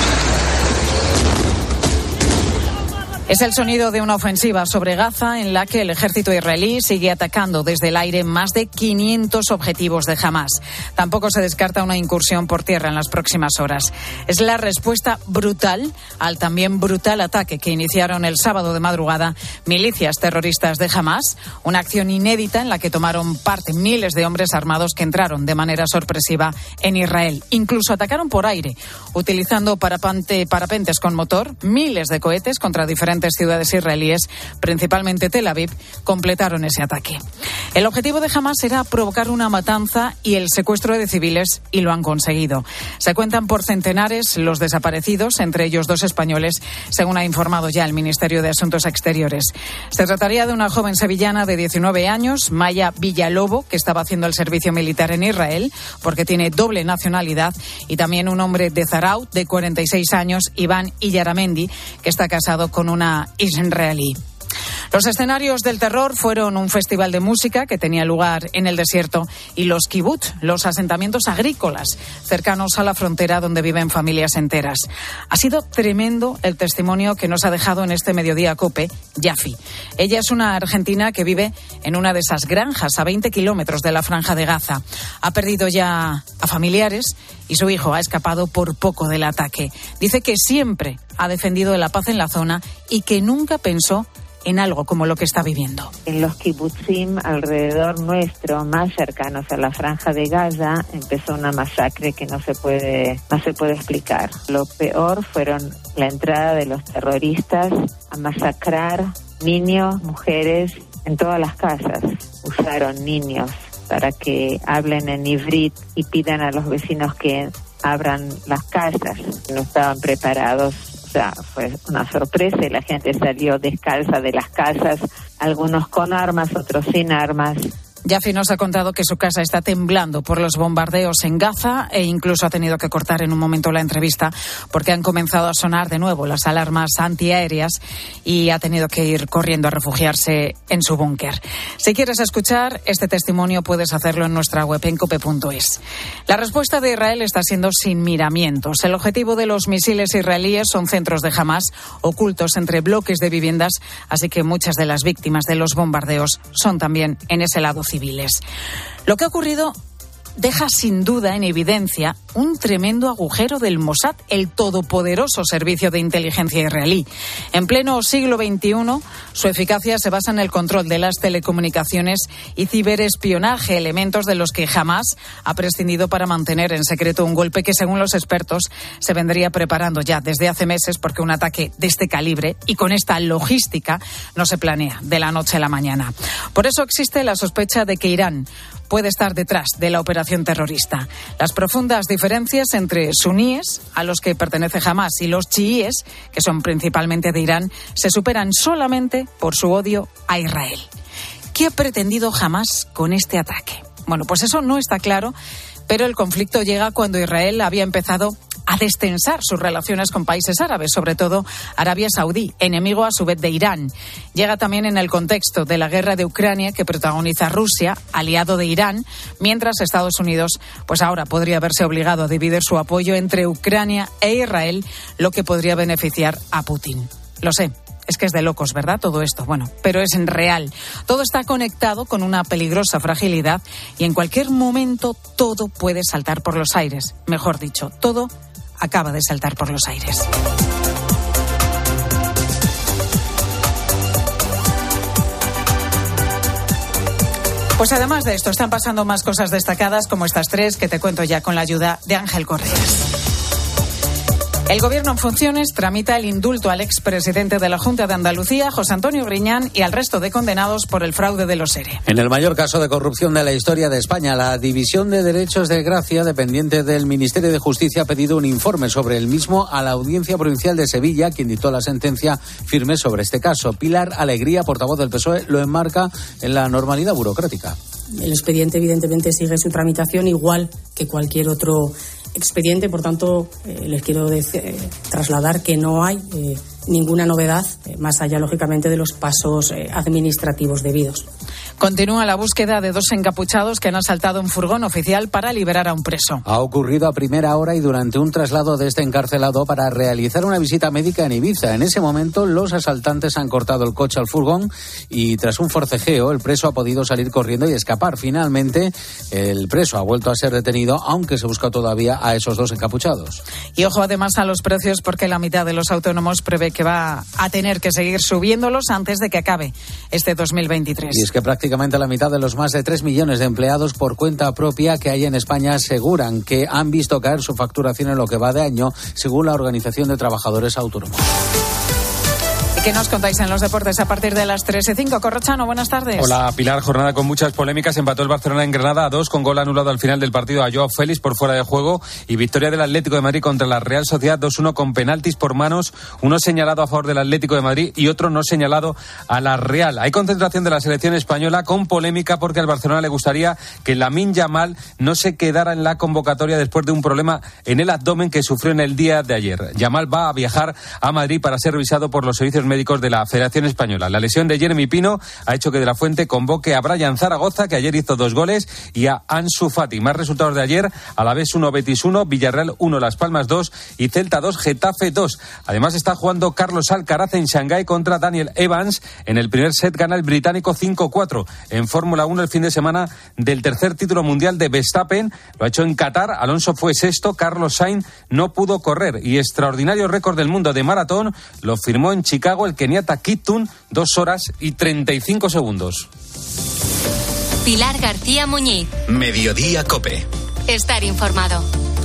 Es el sonido de una ofensiva sobre Gaza en la que el ejército israelí sigue atacando desde el aire más de quinientos objetivos de Hamás. Tampoco se descarta una incursión por tierra en las próximas horas. Es la respuesta brutal al también brutal ataque que iniciaron el sábado de madrugada milicias terroristas de Hamás, una acción inédita en la que tomaron parte miles de hombres armados que entraron de manera sorpresiva en Israel. Incluso atacaron por aire, utilizando parapente, parapentes con motor, miles de cohetes contra diferentes ciudades israelíes, principalmente Tel Aviv, completaron ese ataque. El objetivo de Hamás era provocar una matanza y el secuestro de civiles, y lo han conseguido. Se cuentan por centenares los desaparecidos, entre ellos dos españoles, según ha informado ya el Ministerio de Asuntos Exteriores. Se trataría de una joven sevillana de diecinueve años, Maya Villalobo, que estaba haciendo el servicio militar en Israel, porque tiene doble nacionalidad, y también un hombre de Zaraut, de cuarenta y seis años, Iván Illaramendi, que está casado con una israelí. Los escenarios del terror fueron un festival de música que tenía lugar en el desierto y los kibbutz, los asentamientos agrícolas cercanos a la frontera donde viven familias enteras. Ha sido tremendo el testimonio que nos ha dejado en este Mediodía COPE Yafi. Ella es una argentina que vive en una de esas granjas a veinte kilómetros de la Franja de Gaza. Ha perdido ya a familiares y su hijo ha escapado por poco del ataque. Dice que siempre ha defendido la paz en la zona y que nunca pensó en algo como lo que está viviendo. En los kibutzim alrededor nuestro, más cercanos a la Franja de Gaza, empezó una masacre que no se puede, no se puede explicar. Lo peor fueron la entrada de los terroristas a masacrar niños, mujeres, en todas las casas. Usaron niños para que hablen en ivrit y pidan a los vecinos que abran las casas. No estaban preparados. O sea, fue una sorpresa y la gente salió descalza de las casas, algunos con armas, otros sin armas. Yafi nos ha contado que su casa está temblando por los bombardeos en Gaza e incluso ha tenido que cortar en un momento la entrevista porque han comenzado a sonar de nuevo las alarmas antiaéreas y ha tenido que ir corriendo a refugiarse en su búnker. Si quieres escuchar este testimonio puedes hacerlo en nuestra web en cope punto es. La respuesta de Israel está siendo sin miramientos. El objetivo de los misiles israelíes son centros de Hamás ocultos entre bloques de viviendas, así que muchas de las víctimas de los bombardeos son también en ese lado civiles. Lo que ha ocurrido deja sin duda en evidencia un tremendo agujero del Mossad, el todopoderoso servicio de inteligencia israelí. En pleno siglo veintiuno, su eficacia se basa en el control de las telecomunicaciones y ciberespionaje, elementos de los que Hamás ha prescindido para mantener en secreto un golpe que, según los expertos, se vendría preparando ya desde hace meses, porque un ataque de este calibre y con esta logística no se planea de la noche a la mañana. Por eso existe la sospecha de que Irán puede estar detrás de la operación terrorista. Las profundas diferencias entre suníes, a los que pertenece Hamás, y los chiíes, que son principalmente de Irán, se superan solamente por su odio a Israel. ¿Qué ha pretendido Hamás con este ataque? Bueno, pues eso no está claro, pero el conflicto llega cuando Israel había empezado a destensar sus relaciones con países árabes, sobre todo Arabia Saudí, enemigo a su vez de Irán. Llega también en el contexto de la guerra de Ucrania que protagoniza Rusia, aliado de Irán, mientras Estados Unidos, pues ahora podría verse obligado a dividir su apoyo entre Ucrania e Israel, lo que podría beneficiar a Putin. Lo sé. Es que es de locos, ¿verdad? Todo esto. Bueno, pero es real. Todo está conectado con una peligrosa fragilidad y en cualquier momento todo puede saltar por los aires. Mejor dicho, todo acaba de saltar por los aires. Pues además de esto, están pasando más cosas destacadas como estas tres que te cuento ya con la ayuda de Ángel Correas. El Gobierno en funciones tramita el indulto al expresidente de la Junta de Andalucía, José Antonio Griñán, y al resto de condenados por el fraude de los ERE. En el mayor caso de corrupción de la historia de España, la División de Derechos de Gracia, dependiente del Ministerio de Justicia, ha pedido un informe sobre el mismo a la Audiencia Provincial de Sevilla, quien dictó la sentencia firme sobre este caso. Pilar Alegría, portavoz del P S O E, lo enmarca en la normalidad burocrática. El expediente, evidentemente, sigue su tramitación igual que cualquier otro expediente, por tanto, eh, les quiero decir, eh, trasladar que no hay eh, ninguna novedad, eh, más allá, lógicamente, de los pasos eh, administrativos debidos. Continúa la búsqueda de dos encapuchados que han asaltado un furgón oficial para liberar a un preso. Ha ocurrido a primera hora y durante un traslado de este encarcelado para realizar una visita médica en Ibiza. En ese momento, los asaltantes han cortado el coche al furgón y, tras un forcejeo, el preso ha podido salir corriendo y escapar. Finalmente, el preso ha vuelto a ser detenido, aunque se busca todavía a esos dos encapuchados. Y ojo además a los precios, porque la mitad de los autónomos prevé que va a tener que seguir subiéndolos antes de que acabe este dos mil veintitrés. Y es que prácticamente la mitad de los más de tres millones de empleados por cuenta propia que hay en España aseguran que han visto caer su facturación en lo que va de año, según la Organización de Trabajadores Autónomos. ¿Y qué nos contáis en los deportes a partir de las tres y cinco? Corrochano, buenas tardes. Hola, Pilar. Jornada con muchas polémicas. Empató el Barcelona en Granada a dos con gol anulado al final del partido a Joao Félix por fuera de juego, y victoria del Atlético de Madrid contra la Real Sociedad dos uno con penaltis por manos, uno señalado a favor del Atlético de Madrid y otro no señalado a la Real. Hay concentración de la selección española con polémica porque al Barcelona le gustaría que Lamine Yamal no se quedara en la convocatoria después de un problema en el abdomen que sufrió en el día de ayer. Yamal va a viajar a Madrid para ser revisado por los servicios médicos de la Federación Española. La lesión de Jeremy Pino ha hecho que De la Fuente convoque a Brian Zaragoza, que ayer hizo dos goles, y a Ansu Fati. Más resultados de ayer: Alavés uno, Betis uno, Villarreal uno, Las Palmas dos y Celta dos, Getafe dos. Además está jugando Carlos Alcaraz en Shanghái contra Daniel Evans. En el primer set gana el británico cinco cuatro. En Fórmula uno, el fin de semana del tercer título mundial de Verstappen. Lo ha hecho en Qatar. Alonso fue sexto, Carlos Sainz no pudo correr. Y extraordinario récord del mundo de maratón lo firmó en Chicago el keniata Kiptum, dos horas y treinta y cinco segundos. Pilar García Muñiz. Mediodía COPE. Estar informado.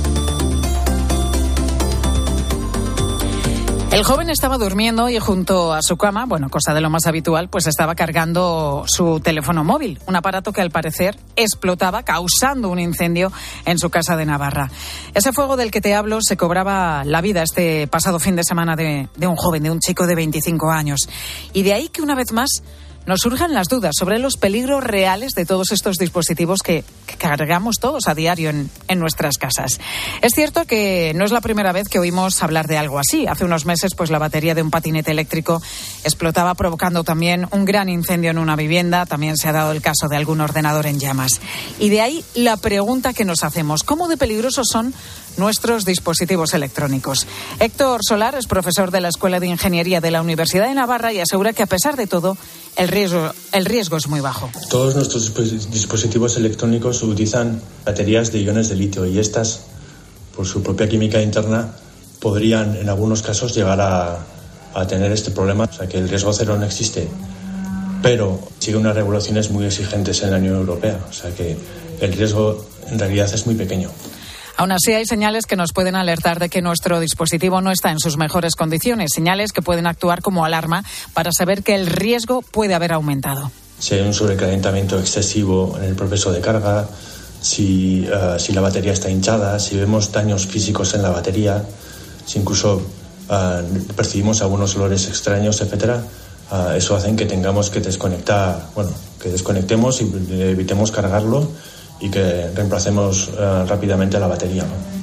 El joven estaba durmiendo y junto a su cama, bueno, cosa de lo más habitual, pues estaba cargando su teléfono móvil, un aparato que al parecer explotaba causando un incendio en su casa de Navarra. Ese fuego del que te hablo se cobraba la vida este pasado fin de semana de, de un joven, de un chico de veinticinco años. Y de ahí que una vez más nos surjan las dudas sobre los peligros reales de todos estos dispositivos que, que cargamos todos a diario en, en nuestras casas. Es cierto que no es la primera vez que oímos hablar de algo así. Hace unos meses, pues la batería de un patinete eléctrico explotaba, provocando también un gran incendio en una vivienda. También se ha dado el caso de algún ordenador en llamas. Y de ahí la pregunta que nos hacemos: ¿cómo de peligrosos son nuestros dispositivos electrónicos? Héctor Solar es profesor de la Escuela de Ingeniería de la Universidad de Navarra y asegura que, a pesar de todo, el riesgo, el riesgo es muy bajo. Todos nuestros dispositivos electrónicos utilizan baterías de iones de litio, y estas, por su propia química interna, podrían en algunos casos llegar a, a tener este problema. O sea que el riesgo cero no existe, pero sigue unas regulaciones muy exigentes en la Unión Europea. O sea que el riesgo en realidad es muy pequeño. Aún así, hay señales que nos pueden alertar de que nuestro dispositivo no está en sus mejores condiciones, señales que pueden actuar como alarma para saber que el riesgo puede haber aumentado. Si hay un sobrecalentamiento excesivo en el proceso de carga, si, uh, si la batería está hinchada, si vemos daños físicos en la batería, si incluso uh, percibimos algunos olores extraños, etcétera, uh, eso hace que tengamos que desconectar, bueno, que desconectemos y evitemos cargarlo y que reemplacemos uh, rápidamente la batería, ¿no?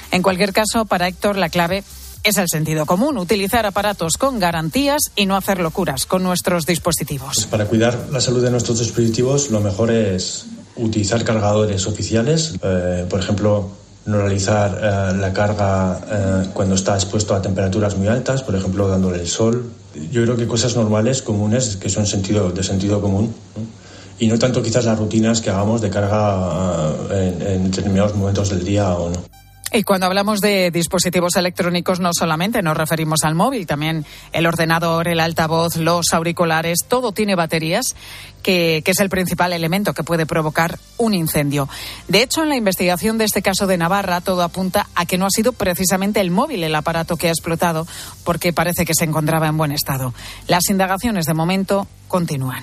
En cualquier caso, para Héctor, la clave es el sentido común, utilizar aparatos con garantías y no hacer locuras con nuestros dispositivos. Pues para cuidar la salud de nuestros dispositivos, lo mejor es utilizar cargadores oficiales, eh, por ejemplo, no realizar eh, la carga eh, cuando está expuesto a temperaturas muy altas, por ejemplo, dándole el sol. Yo creo que cosas normales, comunes, que son sentido, de sentido común, ¿no? Y no tanto quizás las rutinas que hagamos de carga eh, en, en determinados momentos del día o no. Y cuando hablamos de dispositivos electrónicos no solamente nos referimos al móvil, también el ordenador, el altavoz, los auriculares, todo tiene baterías, que, que es el principal elemento que puede provocar un incendio. De hecho, en la investigación de este caso de Navarra, todo apunta a que no ha sido precisamente el móvil el aparato que ha explotado, porque parece que se encontraba en buen estado. Las indagaciones de momento continúan.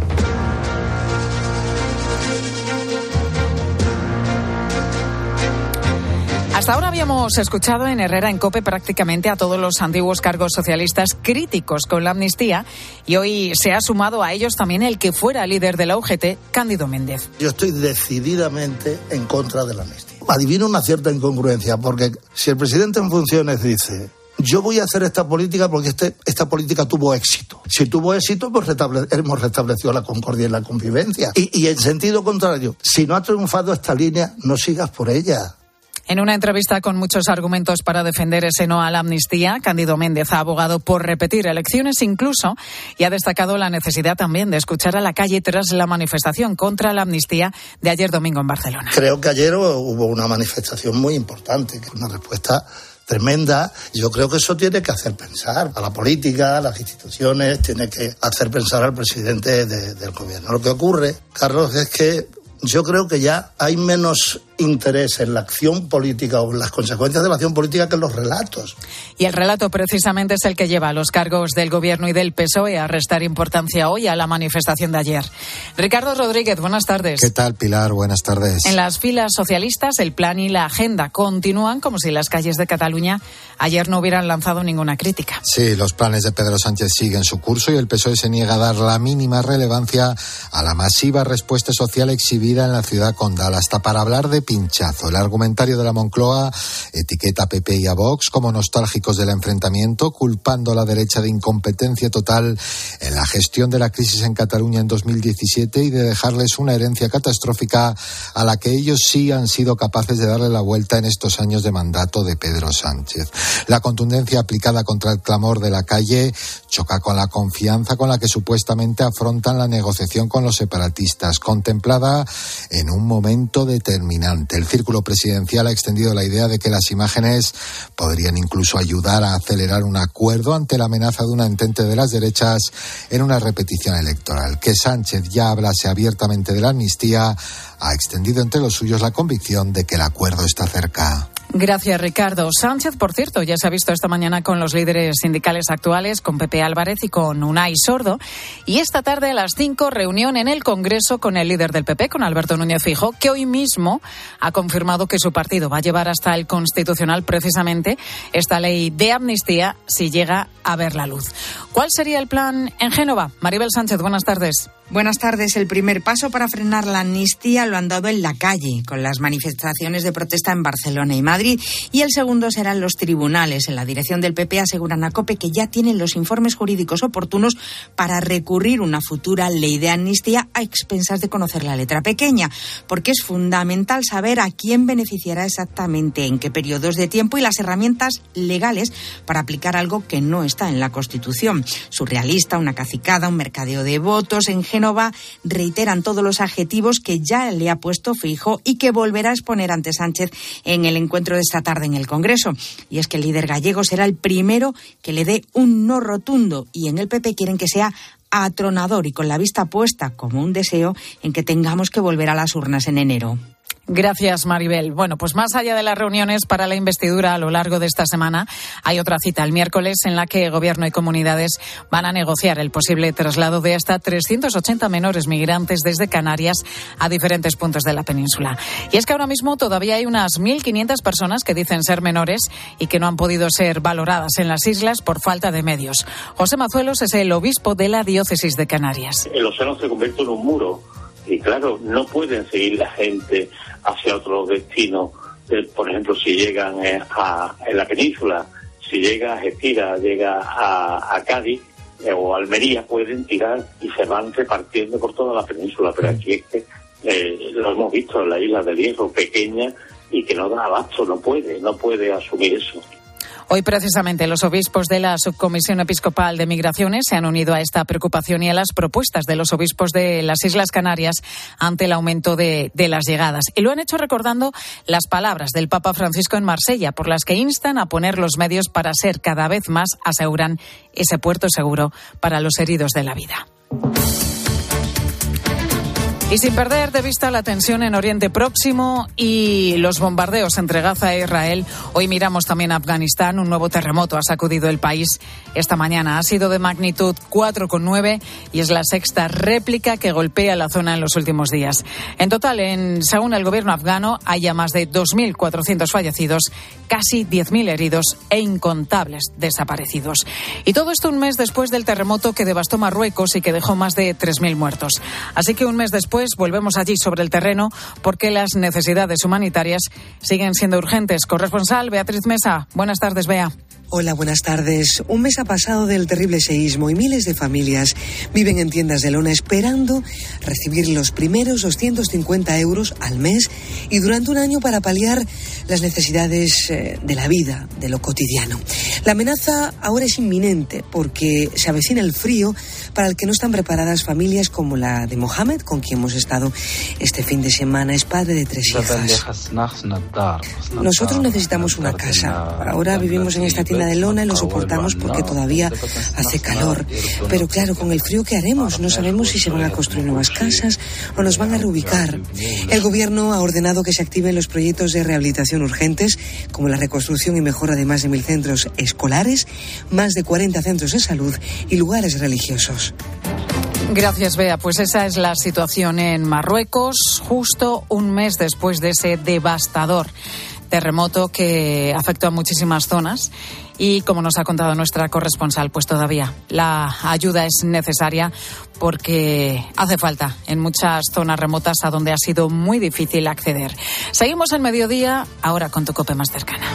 Hasta ahora habíamos escuchado en Herrera en COPE prácticamente a todos los antiguos cargos socialistas críticos con la amnistía y hoy se ha sumado a ellos también el que fuera líder de la U G T, Cándido Méndez. Yo estoy decididamente en contra de la amnistía. Adivino una cierta incongruencia, porque si el presidente en funciones dice: yo voy a hacer esta política porque este, esta política tuvo éxito. Si tuvo éxito, pues restable, hemos restablecido la concordia y la convivencia. Y, y en sentido contrario, si no ha triunfado esta línea, no sigas por ella. En una entrevista con muchos argumentos para defender ese no a la amnistía, Cándido Méndez ha abogado por repetir elecciones incluso y ha destacado la necesidad también de escuchar a la calle tras la manifestación contra la amnistía de ayer domingo en Barcelona. Creo que ayer hubo una manifestación muy importante, que es una respuesta tremenda. Yo creo que eso tiene que hacer pensar a la política, a las instituciones, tiene que hacer pensar al presidente de, del gobierno. Lo que ocurre, Carlos, es que yo creo que ya hay menos interés en la acción política o en las consecuencias de la acción política que en los relatos. Y el relato precisamente es el que lleva a los cargos del Gobierno y del P S O E a restar importancia hoy a la manifestación de ayer. Ricardo Rodríguez, buenas tardes. ¿Qué tal, Pilar? Buenas tardes. En las filas socialistas, el plan y la agenda continúan como si las calles de Cataluña ayer no hubieran lanzado ninguna crítica. Sí, los planes de Pedro Sánchez siguen su curso y el P S O E se niega a dar la mínima relevancia a la masiva respuesta social exhibida en la ciudad condal, hasta para hablar de pinchazo. El argumentario de la Moncloa etiqueta a P P y a Vox como nostálgicos del enfrentamiento, culpando a la derecha de incompetencia total en la gestión de la crisis en Cataluña en dos mil diecisiete y de dejarles una herencia catastrófica a la que ellos sí han sido capaces de darle la vuelta en estos años de mandato de Pedro Sánchez. La contundencia aplicada contra el clamor de la calle choca con la confianza con la que supuestamente afrontan la negociación con los separatistas, contemplada en un momento determinante. El círculo presidencial ha extendido la idea de que las imágenes podrían incluso ayudar a acelerar un acuerdo ante la amenaza de una entente de las derechas en una repetición electoral. Que Sánchez ya hablase abiertamente de la amnistía ha extendido entre los suyos la convicción de que el acuerdo está cerca. Gracias, Ricardo. Sánchez, por cierto, ya se ha visto esta mañana con los líderes sindicales actuales, con Pepe Álvarez y con Unai Sordo. Y esta tarde a las cinco, reunión en el Congreso con el líder del P P, con Alberto Núñez Feijóo, que hoy mismo ha confirmado que su partido va a llevar hasta el Constitucional precisamente esta ley de amnistía si llega a ver la luz. ¿Cuál sería el plan en Génova? Maribel Sánchez, buenas tardes. Buenas tardes. El primer paso para frenar la amnistía lo han dado en la calle, con las manifestaciones de protesta en Barcelona y Madrid, y el segundo serán los tribunales. En la dirección del P P aseguran a COPE que ya tienen los informes jurídicos oportunos para recurrir una futura ley de amnistía a expensas de conocer la letra pequeña, porque es fundamental saber a quién beneficiará exactamente, en qué periodos de tiempo y las herramientas legales para aplicar algo que no está en la Constitución. Surrealista, una cacicada, un mercadeo de votos. En Génova reiteran todos los adjetivos que ya le ha puesto Feijóo y que volverá a exponer ante Sánchez en el encuentro de esta tarde en el Congreso. Y es que el líder gallego será el primero que le dé un no rotundo, y en el P P quieren que sea atronador y con la vista puesta, como un deseo, en que tengamos que volver a las urnas en enero. Gracias, Maribel. Bueno, pues más allá de las reuniones para la investidura a lo largo de esta semana, hay otra cita el miércoles en la que Gobierno y comunidades van a negociar el posible traslado de hasta trescientos ochenta menores migrantes desde Canarias a diferentes puntos de la península. Y es que ahora mismo todavía hay unas mil quinientas personas que dicen ser menores y que no han podido ser valoradas en las islas por falta de medios. José Mazuelos es el obispo de la diócesis de Canarias. El océano se convierte en un muro y, claro, no pueden seguir la gente hacia otros destinos eh, por ejemplo, si llegan eh, a en la península, si llega a Algeciras, llega a, a Cádiz eh, o Almería, pueden tirar y se van repartiendo por toda la península, pero aquí es que eh, lo hemos visto en la isla del Hierro, pequeña y que no da abasto, no puede, no puede asumir eso. Hoy, precisamente, los obispos de la Subcomisión Episcopal de Migraciones se han unido a esta preocupación y a las propuestas de los obispos de las Islas Canarias ante el aumento de, de las llegadas. Y lo han hecho recordando las palabras del Papa Francisco en Marsella, por las que instan a poner los medios para ser cada vez más, aseguran, ese puerto seguro para los heridos de la vida. Y sin perder de vista la tensión en Oriente Próximo y los bombardeos entre Gaza e Israel, hoy miramos también a Afganistán. Un nuevo terremoto ha sacudido el país esta mañana. Ha sido de magnitud cuatro coma nueve y es la sexta réplica que golpea la zona en los últimos días. En total, en, según el gobierno afgano, hay ya más de dos mil cuatrocientos fallecidos, casi diez mil heridos e incontables desaparecidos. Y todo esto un mes después del terremoto que devastó Marruecos y que dejó más de tres mil muertos. Así que un mes después volvemos allí sobre el terreno porque las necesidades humanitarias siguen siendo urgentes. Corresponsal Beatriz Mesa. Buenas tardes, Bea. Hola, buenas tardes. Un mes ha pasado del terrible seísmo y miles de familias viven en tiendas de lona esperando recibir los primeros doscientos cincuenta euros al mes y durante un año para paliar las necesidades de la vida, de lo cotidiano. La amenaza ahora es inminente porque se avecina el frío para el que no están preparadas familias como la de Mohamed, con quien hemos estado este fin de semana. Es padre de tres hijas. Nosotros necesitamos una casa. Ahora vivimos en esta tienda de lona y lo soportamos porque todavía hace calor. Pero claro, con el frío, ¿qué haremos? No sabemos si se van a construir nuevas casas o nos van a reubicar. El gobierno ha ordenado que se activen los proyectos de rehabilitación urgentes, como la reconstrucción y mejora de más de mil centros escolares, más de cuarenta centros de salud y lugares religiosos. Gracias, Bea. Pues esa es la situación en Marruecos, justo un mes después de ese devastador terremoto que afectó a muchísimas zonas y, como nos ha contado nuestra corresponsal, pues todavía la ayuda es necesaria porque hace falta en muchas zonas remotas a donde ha sido muy difícil acceder. Seguimos en Mediodía, ahora con tu COPE más cercana.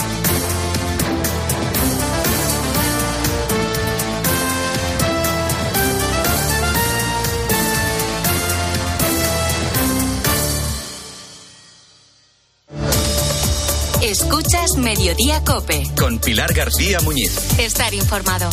Escuchas Mediodía COPE. Con Pilar García Muñiz. Estar informado.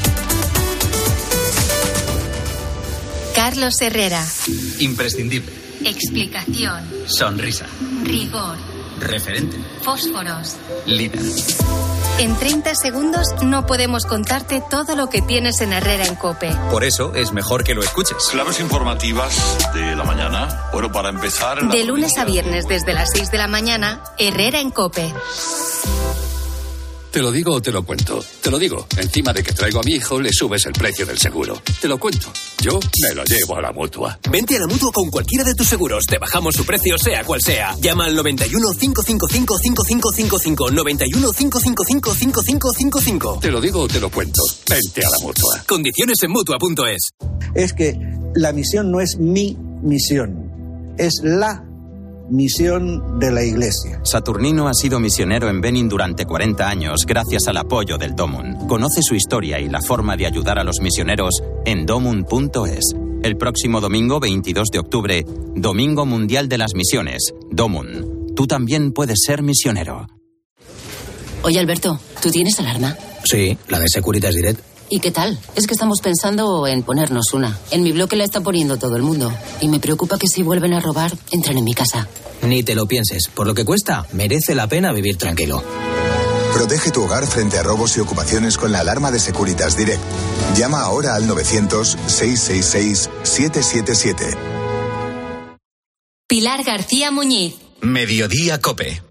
Carlos Herrera. Imprescindible. Explicación. Sonrisa. Rigor. Referente. Fósforos. Líder. En treinta segundos no podemos contarte todo lo que tienes en Herrera en COPE. Por eso es mejor que lo escuches. Claves informativas de la mañana. Bueno, para empezar... De lunes a viernes desde las seis de la mañana, Herrera en COPE. Te lo digo o te lo cuento. Te lo digo. Encima de que traigo a mi hijo, le subes el precio del seguro. Te lo cuento. Yo me lo llevo a la Mutua. Vente a la Mutua con cualquiera de tus seguros. Te bajamos su precio, sea cual sea. Llama al noventa y uno, cinco cinco cinco, cinco cinco cinco cinco. noventa y uno, cinco cinco cinco, cinco cinco cinco cinco. Te lo digo o te lo cuento. Vente a la Mutua. Condiciones en Mutua punto es. Es que la misión no es mi misión. Es la misión de la Iglesia. Saturnino ha sido misionero en Benin durante cuarenta años gracias al apoyo del Domun. Conoce su historia y la forma de ayudar a los misioneros en domun punto es. El próximo domingo veintidós de octubre, Domingo Mundial de las Misiones. Domun. Tú también puedes ser misionero. Oye, Alberto, ¿tú tienes alarma? Sí, la de Securitas Direct. ¿Y qué tal? Es que estamos pensando en ponernos una. En mi bloque la está poniendo todo el mundo. Y me preocupa que si vuelven a robar, entren en mi casa. Ni te lo pienses. Por lo que cuesta, merece la pena vivir tranquilo. Protege tu hogar frente a robos y ocupaciones con la alarma de Securitas Direct. Llama ahora al novecientos, seiscientos sesenta y seis, setecientos setenta y siete. Pilar García Muñiz. Mediodía COPE.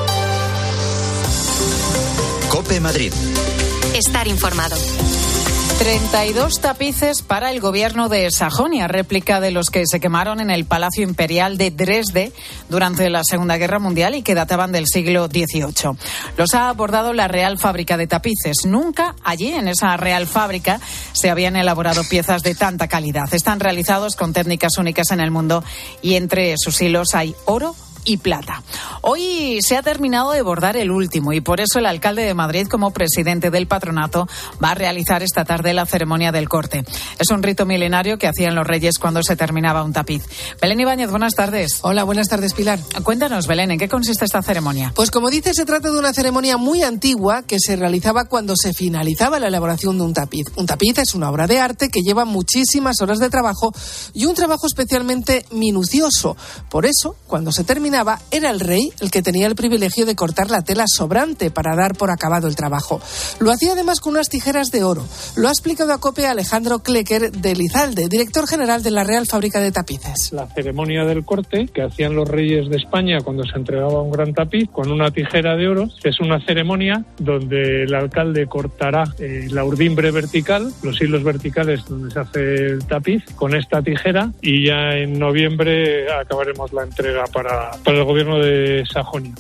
COPE Madrid. Estar informado. treinta y dos tapices para el gobierno de Sajonia, réplica de los que se quemaron en el Palacio Imperial de Dresde durante la Segunda Guerra Mundial y que databan del siglo dieciocho. Los ha abordado la Real Fábrica de Tapices. Nunca allí, en esa Real Fábrica, se habían elaborado piezas de tanta calidad. Están realizados con técnicas únicas en el mundo y entre sus hilos hay oro y plata. Hoy se ha terminado de bordar el último y por eso el alcalde de Madrid, como presidente del patronato, va a realizar esta tarde la ceremonia del corte. Es un rito milenario que hacían los reyes cuando se terminaba un tapiz. Belén Ibáñez, buenas tardes. Hola, buenas tardes, Pilar. Cuéntanos, Belén, ¿en qué consiste esta ceremonia? Pues como dices, se trata de una ceremonia muy antigua que se realizaba cuando se finalizaba la elaboración de un tapiz. Un tapiz es una obra de arte que lleva muchísimas horas de trabajo y un trabajo especialmente minucioso. Por eso, cuando se terminaba, era el rey el que tenía el privilegio de cortar la tela sobrante para dar por acabado el trabajo. Lo hacía además con unas tijeras de oro. Lo ha explicado a COPE Alejandro Klecker de Lizalde, director general de la Real Fábrica de Tapices. La ceremonia del corte que hacían los reyes de España cuando se entregaba un gran tapiz con una tijera de oro es una ceremonia donde el alcalde cortará eh, la urdimbre vertical, los hilos verticales donde se hace el tapiz, con esta tijera, y ya en noviembre acabaremos la entrega para, para el gobierno de Sajonia.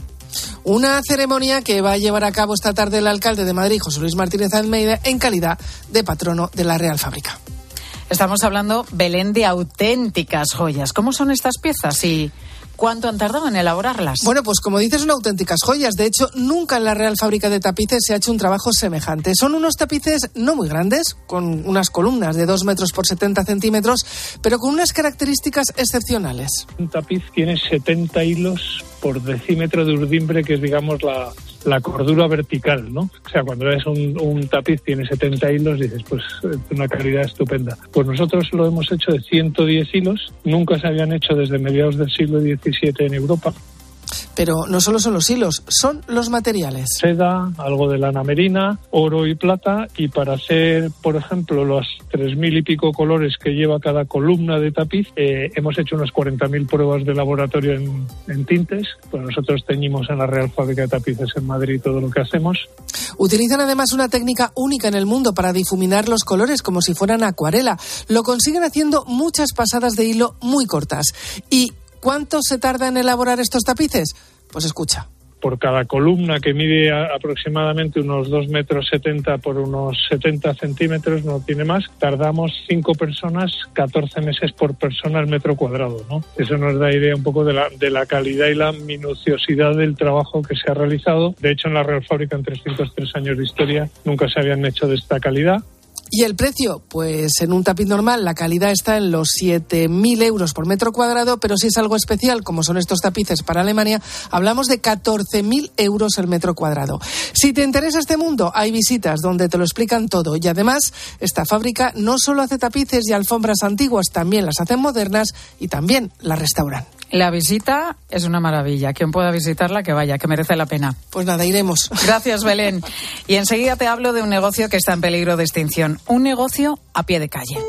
Una ceremonia que va a llevar a cabo esta tarde el alcalde de Madrid, José Luis Martínez Almeida, en calidad de patrono de la Real Fábrica. Estamos hablando, Belén, de auténticas joyas. ¿Cómo son estas piezas y cuánto han tardado en elaborarlas? Bueno, pues como dices, son auténticas joyas. De hecho, nunca en la Real Fábrica de Tapices se ha hecho un trabajo semejante. Son unos tapices no muy grandes, con unas columnas de dos metros por setenta centímetros, pero con unas características excepcionales. Un tapiz tiene setenta hilos por decímetro de urdimbre, que es, digamos, la... la cordura vertical, ¿no? O sea, cuando ves un, un tapiz tiene setenta hilos, dices, pues, una calidad estupenda. Pues nosotros lo hemos hecho de ciento diez hilos, nunca se habían hecho desde mediados del siglo diecisiete en Europa. Pero no solo son los hilos, son los materiales. Seda, algo de lana merina, oro y plata, y para hacer, por ejemplo, los tres mil y pico colores que lleva cada columna de tapiz, eh, hemos hecho unas cuarenta mil pruebas de laboratorio en, en tintes. Pues nosotros teñimos en la Real Fábrica de Tapices en Madrid todo lo que hacemos. Utilizan además una técnica única en el mundo para difuminar los colores como si fueran acuarela. Lo consiguen haciendo muchas pasadas de hilo muy cortas. Y ¿cuánto se tarda en elaborar estos tapices? Pues escucha. Por cada columna, que mide a, aproximadamente unos dos metros setenta por unos setenta centímetros, no tiene más, tardamos cinco personas, catorce meses por persona al metro cuadrado, ¿no? Eso nos da idea un poco de la, de la calidad y la minuciosidad del trabajo que se ha realizado. De hecho, en la Real Fábrica, en trescientos tres años de historia, nunca se habían hecho de esta calidad. ¿Y el precio? Pues en un tapiz normal la calidad está en los siete mil euros por metro cuadrado, pero si es algo especial, como son estos tapices para Alemania, hablamos de catorce mil euros el metro cuadrado. Si te interesa este mundo, hay visitas donde te lo explican todo. Y además, esta fábrica no solo hace tapices y alfombras antiguas, también las hacen modernas y también las restauran. La visita es una maravilla. Quien pueda visitarla, que vaya, que merece la pena. Pues nada, iremos. Gracias, Belén. Y enseguida te hablo de un negocio que está en peligro de extinción. Un negocio a pie de calle.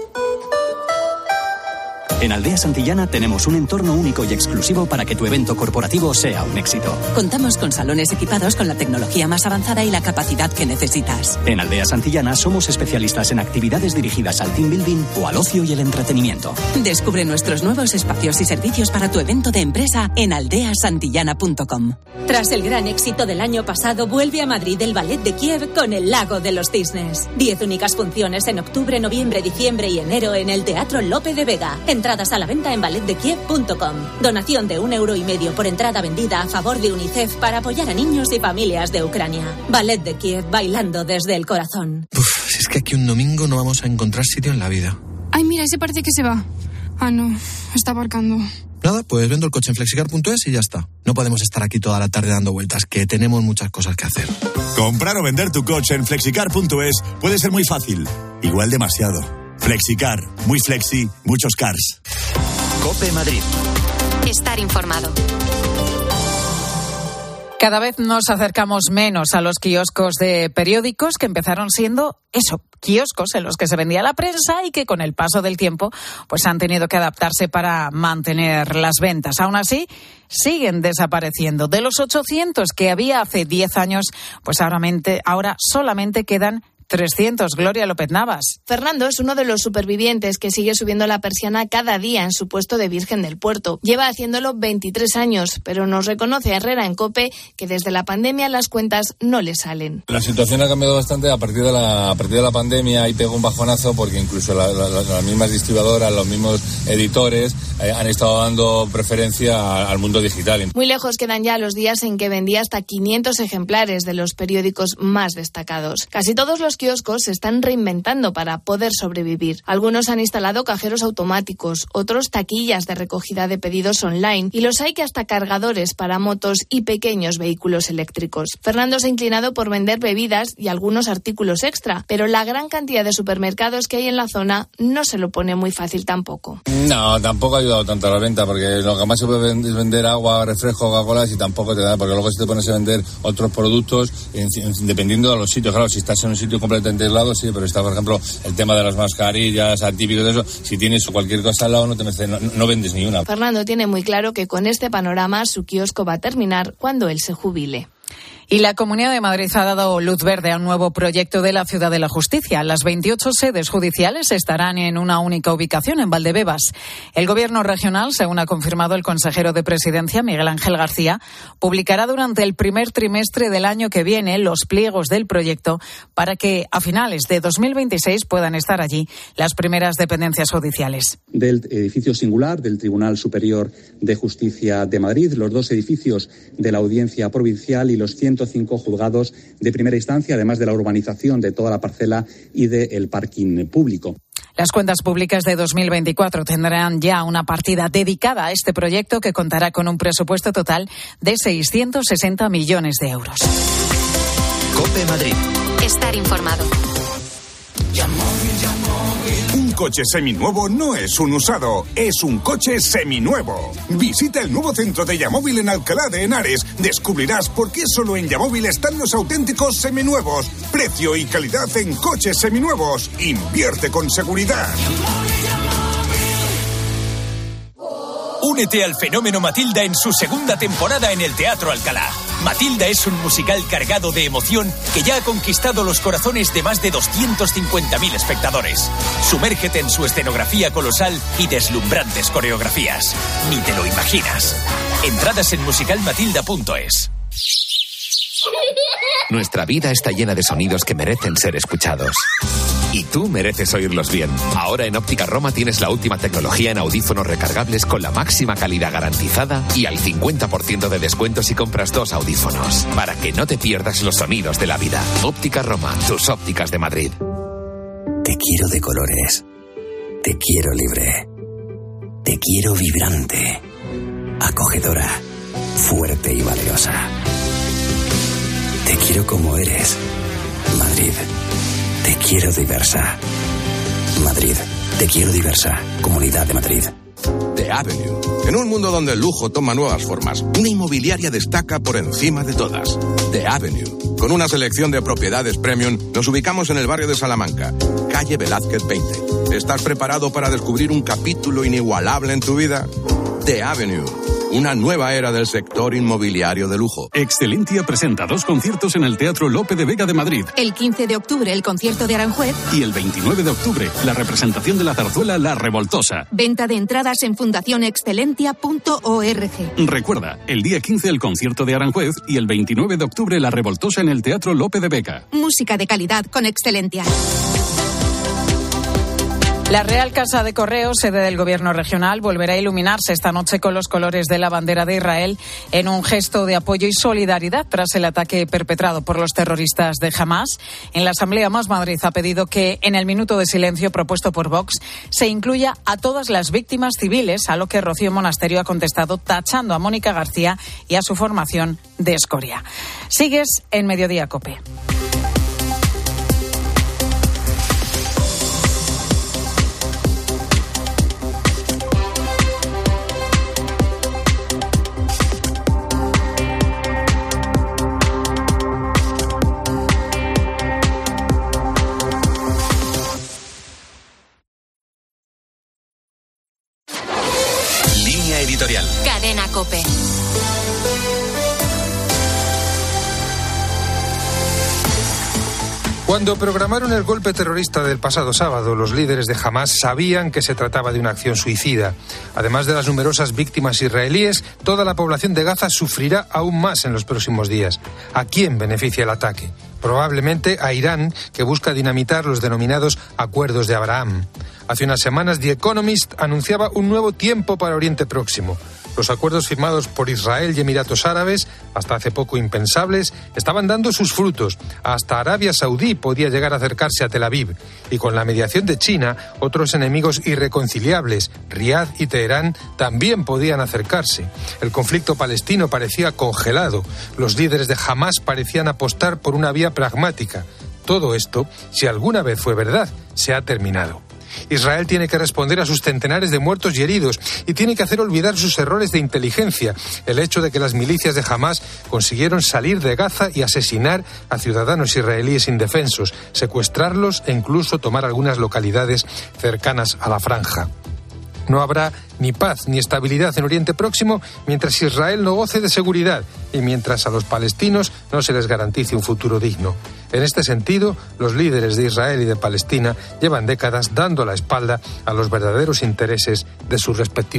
En Aldea Santillana tenemos un entorno único y exclusivo para que tu evento corporativo sea un éxito. Contamos con salones equipados con la tecnología más avanzada y la capacidad que necesitas. En Aldea Santillana somos especialistas en actividades dirigidas al team building o al ocio y el entretenimiento. Descubre nuestros nuevos espacios y servicios para tu evento de empresa en aldea santillana punto com. Tras el gran éxito del año pasado, vuelve a Madrid el Ballet de Kiev con El Lago de los Cisnes. Diez únicas funciones en octubre, noviembre, diciembre y enero en el Teatro Lope de Vega. Entradas a la venta en ballet de kiev punto com. Donación de un euro y medio por entrada vendida a favor de UNICEF para apoyar a niños y familias de Ucrania. Ballet de Kiev, bailando desde el corazón. Uf, si es que aquí un domingo no vamos a encontrar sitio en la vida. Ay, mira, ese parece que se va. Ah, no, está aparcando. Nada, pues vendo el coche en flexicar punto es y ya está. No podemos estar aquí toda la tarde dando vueltas, que tenemos muchas cosas que hacer. Comprar o vender tu coche en flexicar punto es puede ser muy fácil, igual demasiado. Flexicar, muy flexi, muchos cars. COPE Madrid. Estar informado. Cada vez nos acercamos menos a los kioscos de periódicos que empezaron siendo eso, kioscos en los que se vendía la prensa y que con el paso del tiempo pues han tenido que adaptarse para mantener las ventas. Aún así, siguen desapareciendo. De los ochocientos que había hace diez años, pues ahora, mente, ahora solamente quedan trescientos. Gloria López Navas. Fernando es uno de los supervivientes que sigue subiendo la persiana cada día en su puesto de Virgen del Puerto. Lleva haciéndolo veintitrés años, pero nos reconoce a Herrera en COPE que desde la pandemia las cuentas no le salen. La situación ha cambiado bastante a partir de la, a partir de la pandemia. Ahí pegó un bajonazo porque incluso la, la, las mismas distribuidoras, los mismos editores eh, han estado dando preferencia al mundo digital. Muy lejos quedan ya los días en que vendía hasta quinientos ejemplares de los periódicos más destacados. Casi todos los kioscos se están reinventando para poder sobrevivir. Algunos han instalado cajeros automáticos, otros taquillas de recogida de pedidos online y los hay que hasta cargadores para motos y pequeños vehículos eléctricos. Fernando se ha inclinado por vender bebidas y algunos artículos extra, pero la gran cantidad de supermercados que hay en la zona no se lo pone muy fácil tampoco. No, tampoco ha ayudado tanto a la venta porque lo que más se puede es vender agua, refresco, Coca-Cola y tampoco te da, porque luego si te pones a vender otros productos, dependiendo de los sitios, claro, si estás en un sitio completamente aislado, sí, pero está, por ejemplo, el tema de las mascarillas, atípicos de eso, si tienes cualquier cosa al lado no, te merece, no, no vendes ni una. Fernando tiene muy claro que con este panorama su kiosco va a terminar cuando él se jubile. Y la Comunidad de Madrid ha dado luz verde a un nuevo proyecto de la Ciudad de la Justicia. Las veintiocho sedes judiciales estarán en una única ubicación, en Valdebebas. El Gobierno regional, según ha confirmado el consejero de Presidencia, Miguel Ángel García, publicará durante el primer trimestre del año que viene los pliegos del proyecto para que a finales de dos mil veintiséis puedan estar allí las primeras dependencias judiciales. Del edificio singular del Tribunal Superior de Justicia de Madrid, los dos edificios de la Audiencia Provincial y los ciento cinco juzgados de primera instancia, además de la urbanización de toda la parcela y del parking público. Las cuentas públicas de dos mil veinticuatro tendrán ya una partida dedicada a este proyecto que contará con un presupuesto total de seiscientos sesenta millones de euros. COPE Madrid. Estar informado. Un coche seminuevo no es un usado, es un coche seminuevo. Visita el nuevo centro de Yamóvil en Alcalá de Henares. Descubrirás por qué solo en Yamóvil están los auténticos seminuevos. Precio y calidad en coches seminuevos. Invierte con seguridad. Únete al fenómeno Matilda en su segunda temporada en el Teatro Alcalá. Matilda es un musical cargado de emoción que ya ha conquistado los corazones de más de doscientos cincuenta mil espectadores. Sumérgete en su escenografía colosal y deslumbrantes coreografías. Ni te lo imaginas. Entradas en musical matilda punto es. Nuestra vida está llena de sonidos que merecen ser escuchados. Y tú mereces oírlos bien. Ahora en Óptica Roma tienes la última tecnología en audífonos recargables con la máxima calidad garantizada y al cincuenta por ciento de descuento si compras dos audífonos. Para que no te pierdas los sonidos de la vida. Óptica Roma, tus ópticas de Madrid. Te quiero de colores. Te quiero libre. Te quiero vibrante. Acogedora. Fuerte y valiosa. Te quiero como eres. Madrid. Te quiero diversa. Madrid. Te quiero diversa. Comunidad de Madrid. The Avenue. En un mundo donde el lujo toma nuevas formas, una inmobiliaria destaca por encima de todas. The Avenue. Con una selección de propiedades premium, nos ubicamos en el barrio de Salamanca, calle Velázquez veinte. ¿Estás preparado para descubrir un capítulo inigualable en tu vida? The Avenue. Una nueva era del sector inmobiliario de lujo. Excelentia presenta dos conciertos en el Teatro Lope de Vega de Madrid. El quince de octubre, el concierto de Aranjuez. Y el veintinueve de octubre, la representación de la zarzuela La Revoltosa. Venta de entradas en fundación excelentia punto org. Recuerda, el día quince el concierto de Aranjuez y el veintinueve de octubre La Revoltosa en el Teatro Lope de Vega. Música de calidad con Excelentia. La Real Casa de Correos, sede del Gobierno regional, volverá a iluminarse esta noche con los colores de la bandera de Israel en un gesto de apoyo y solidaridad tras el ataque perpetrado por los terroristas de Hamas. En la Asamblea Más Madrid ha pedido que en el minuto de silencio propuesto por Vox se incluya a todas las víctimas civiles, a lo que Rocío Monasterio ha contestado tachando a Mónica García y a su formación de escoria. Sigues en Mediodía COPE. Editorial. Cadena COPE. Cuando programaron el golpe terrorista del pasado sábado, los líderes de Hamás sabían que se trataba de una acción suicida. Además de las numerosas víctimas israelíes, toda la población de Gaza sufrirá aún más en los próximos días. ¿A quién beneficia el ataque? Probablemente a Irán, que busca dinamitar los denominados Acuerdos de Abraham. Hace unas semanas, The Economist anunciaba un nuevo tiempo para Oriente Próximo. Los acuerdos firmados por Israel y Emiratos Árabes, hasta hace poco impensables, estaban dando sus frutos. Hasta Arabia Saudí podía llegar a acercarse a Tel Aviv. Y con la mediación de China, otros enemigos irreconciliables, Riad y Teherán, también podían acercarse. El conflicto palestino parecía congelado. Los líderes de Hamás parecían apostar por una vía pragmática. Todo esto, si alguna vez fue verdad, se ha terminado. Israel tiene que responder a sus centenares de muertos y heridos y tiene que hacer olvidar sus errores de inteligencia, el hecho de que las milicias de Hamás consiguieron salir de Gaza y asesinar a ciudadanos israelíes indefensos, secuestrarlos e incluso tomar algunas localidades cercanas a la franja. No habrá ni paz ni estabilidad en Oriente Próximo mientras Israel no goce de seguridad y mientras a los palestinos no se les garantice un futuro digno. En este sentido, los líderes de Israel y de Palestina llevan décadas dando la espalda a los verdaderos intereses de sus respectivos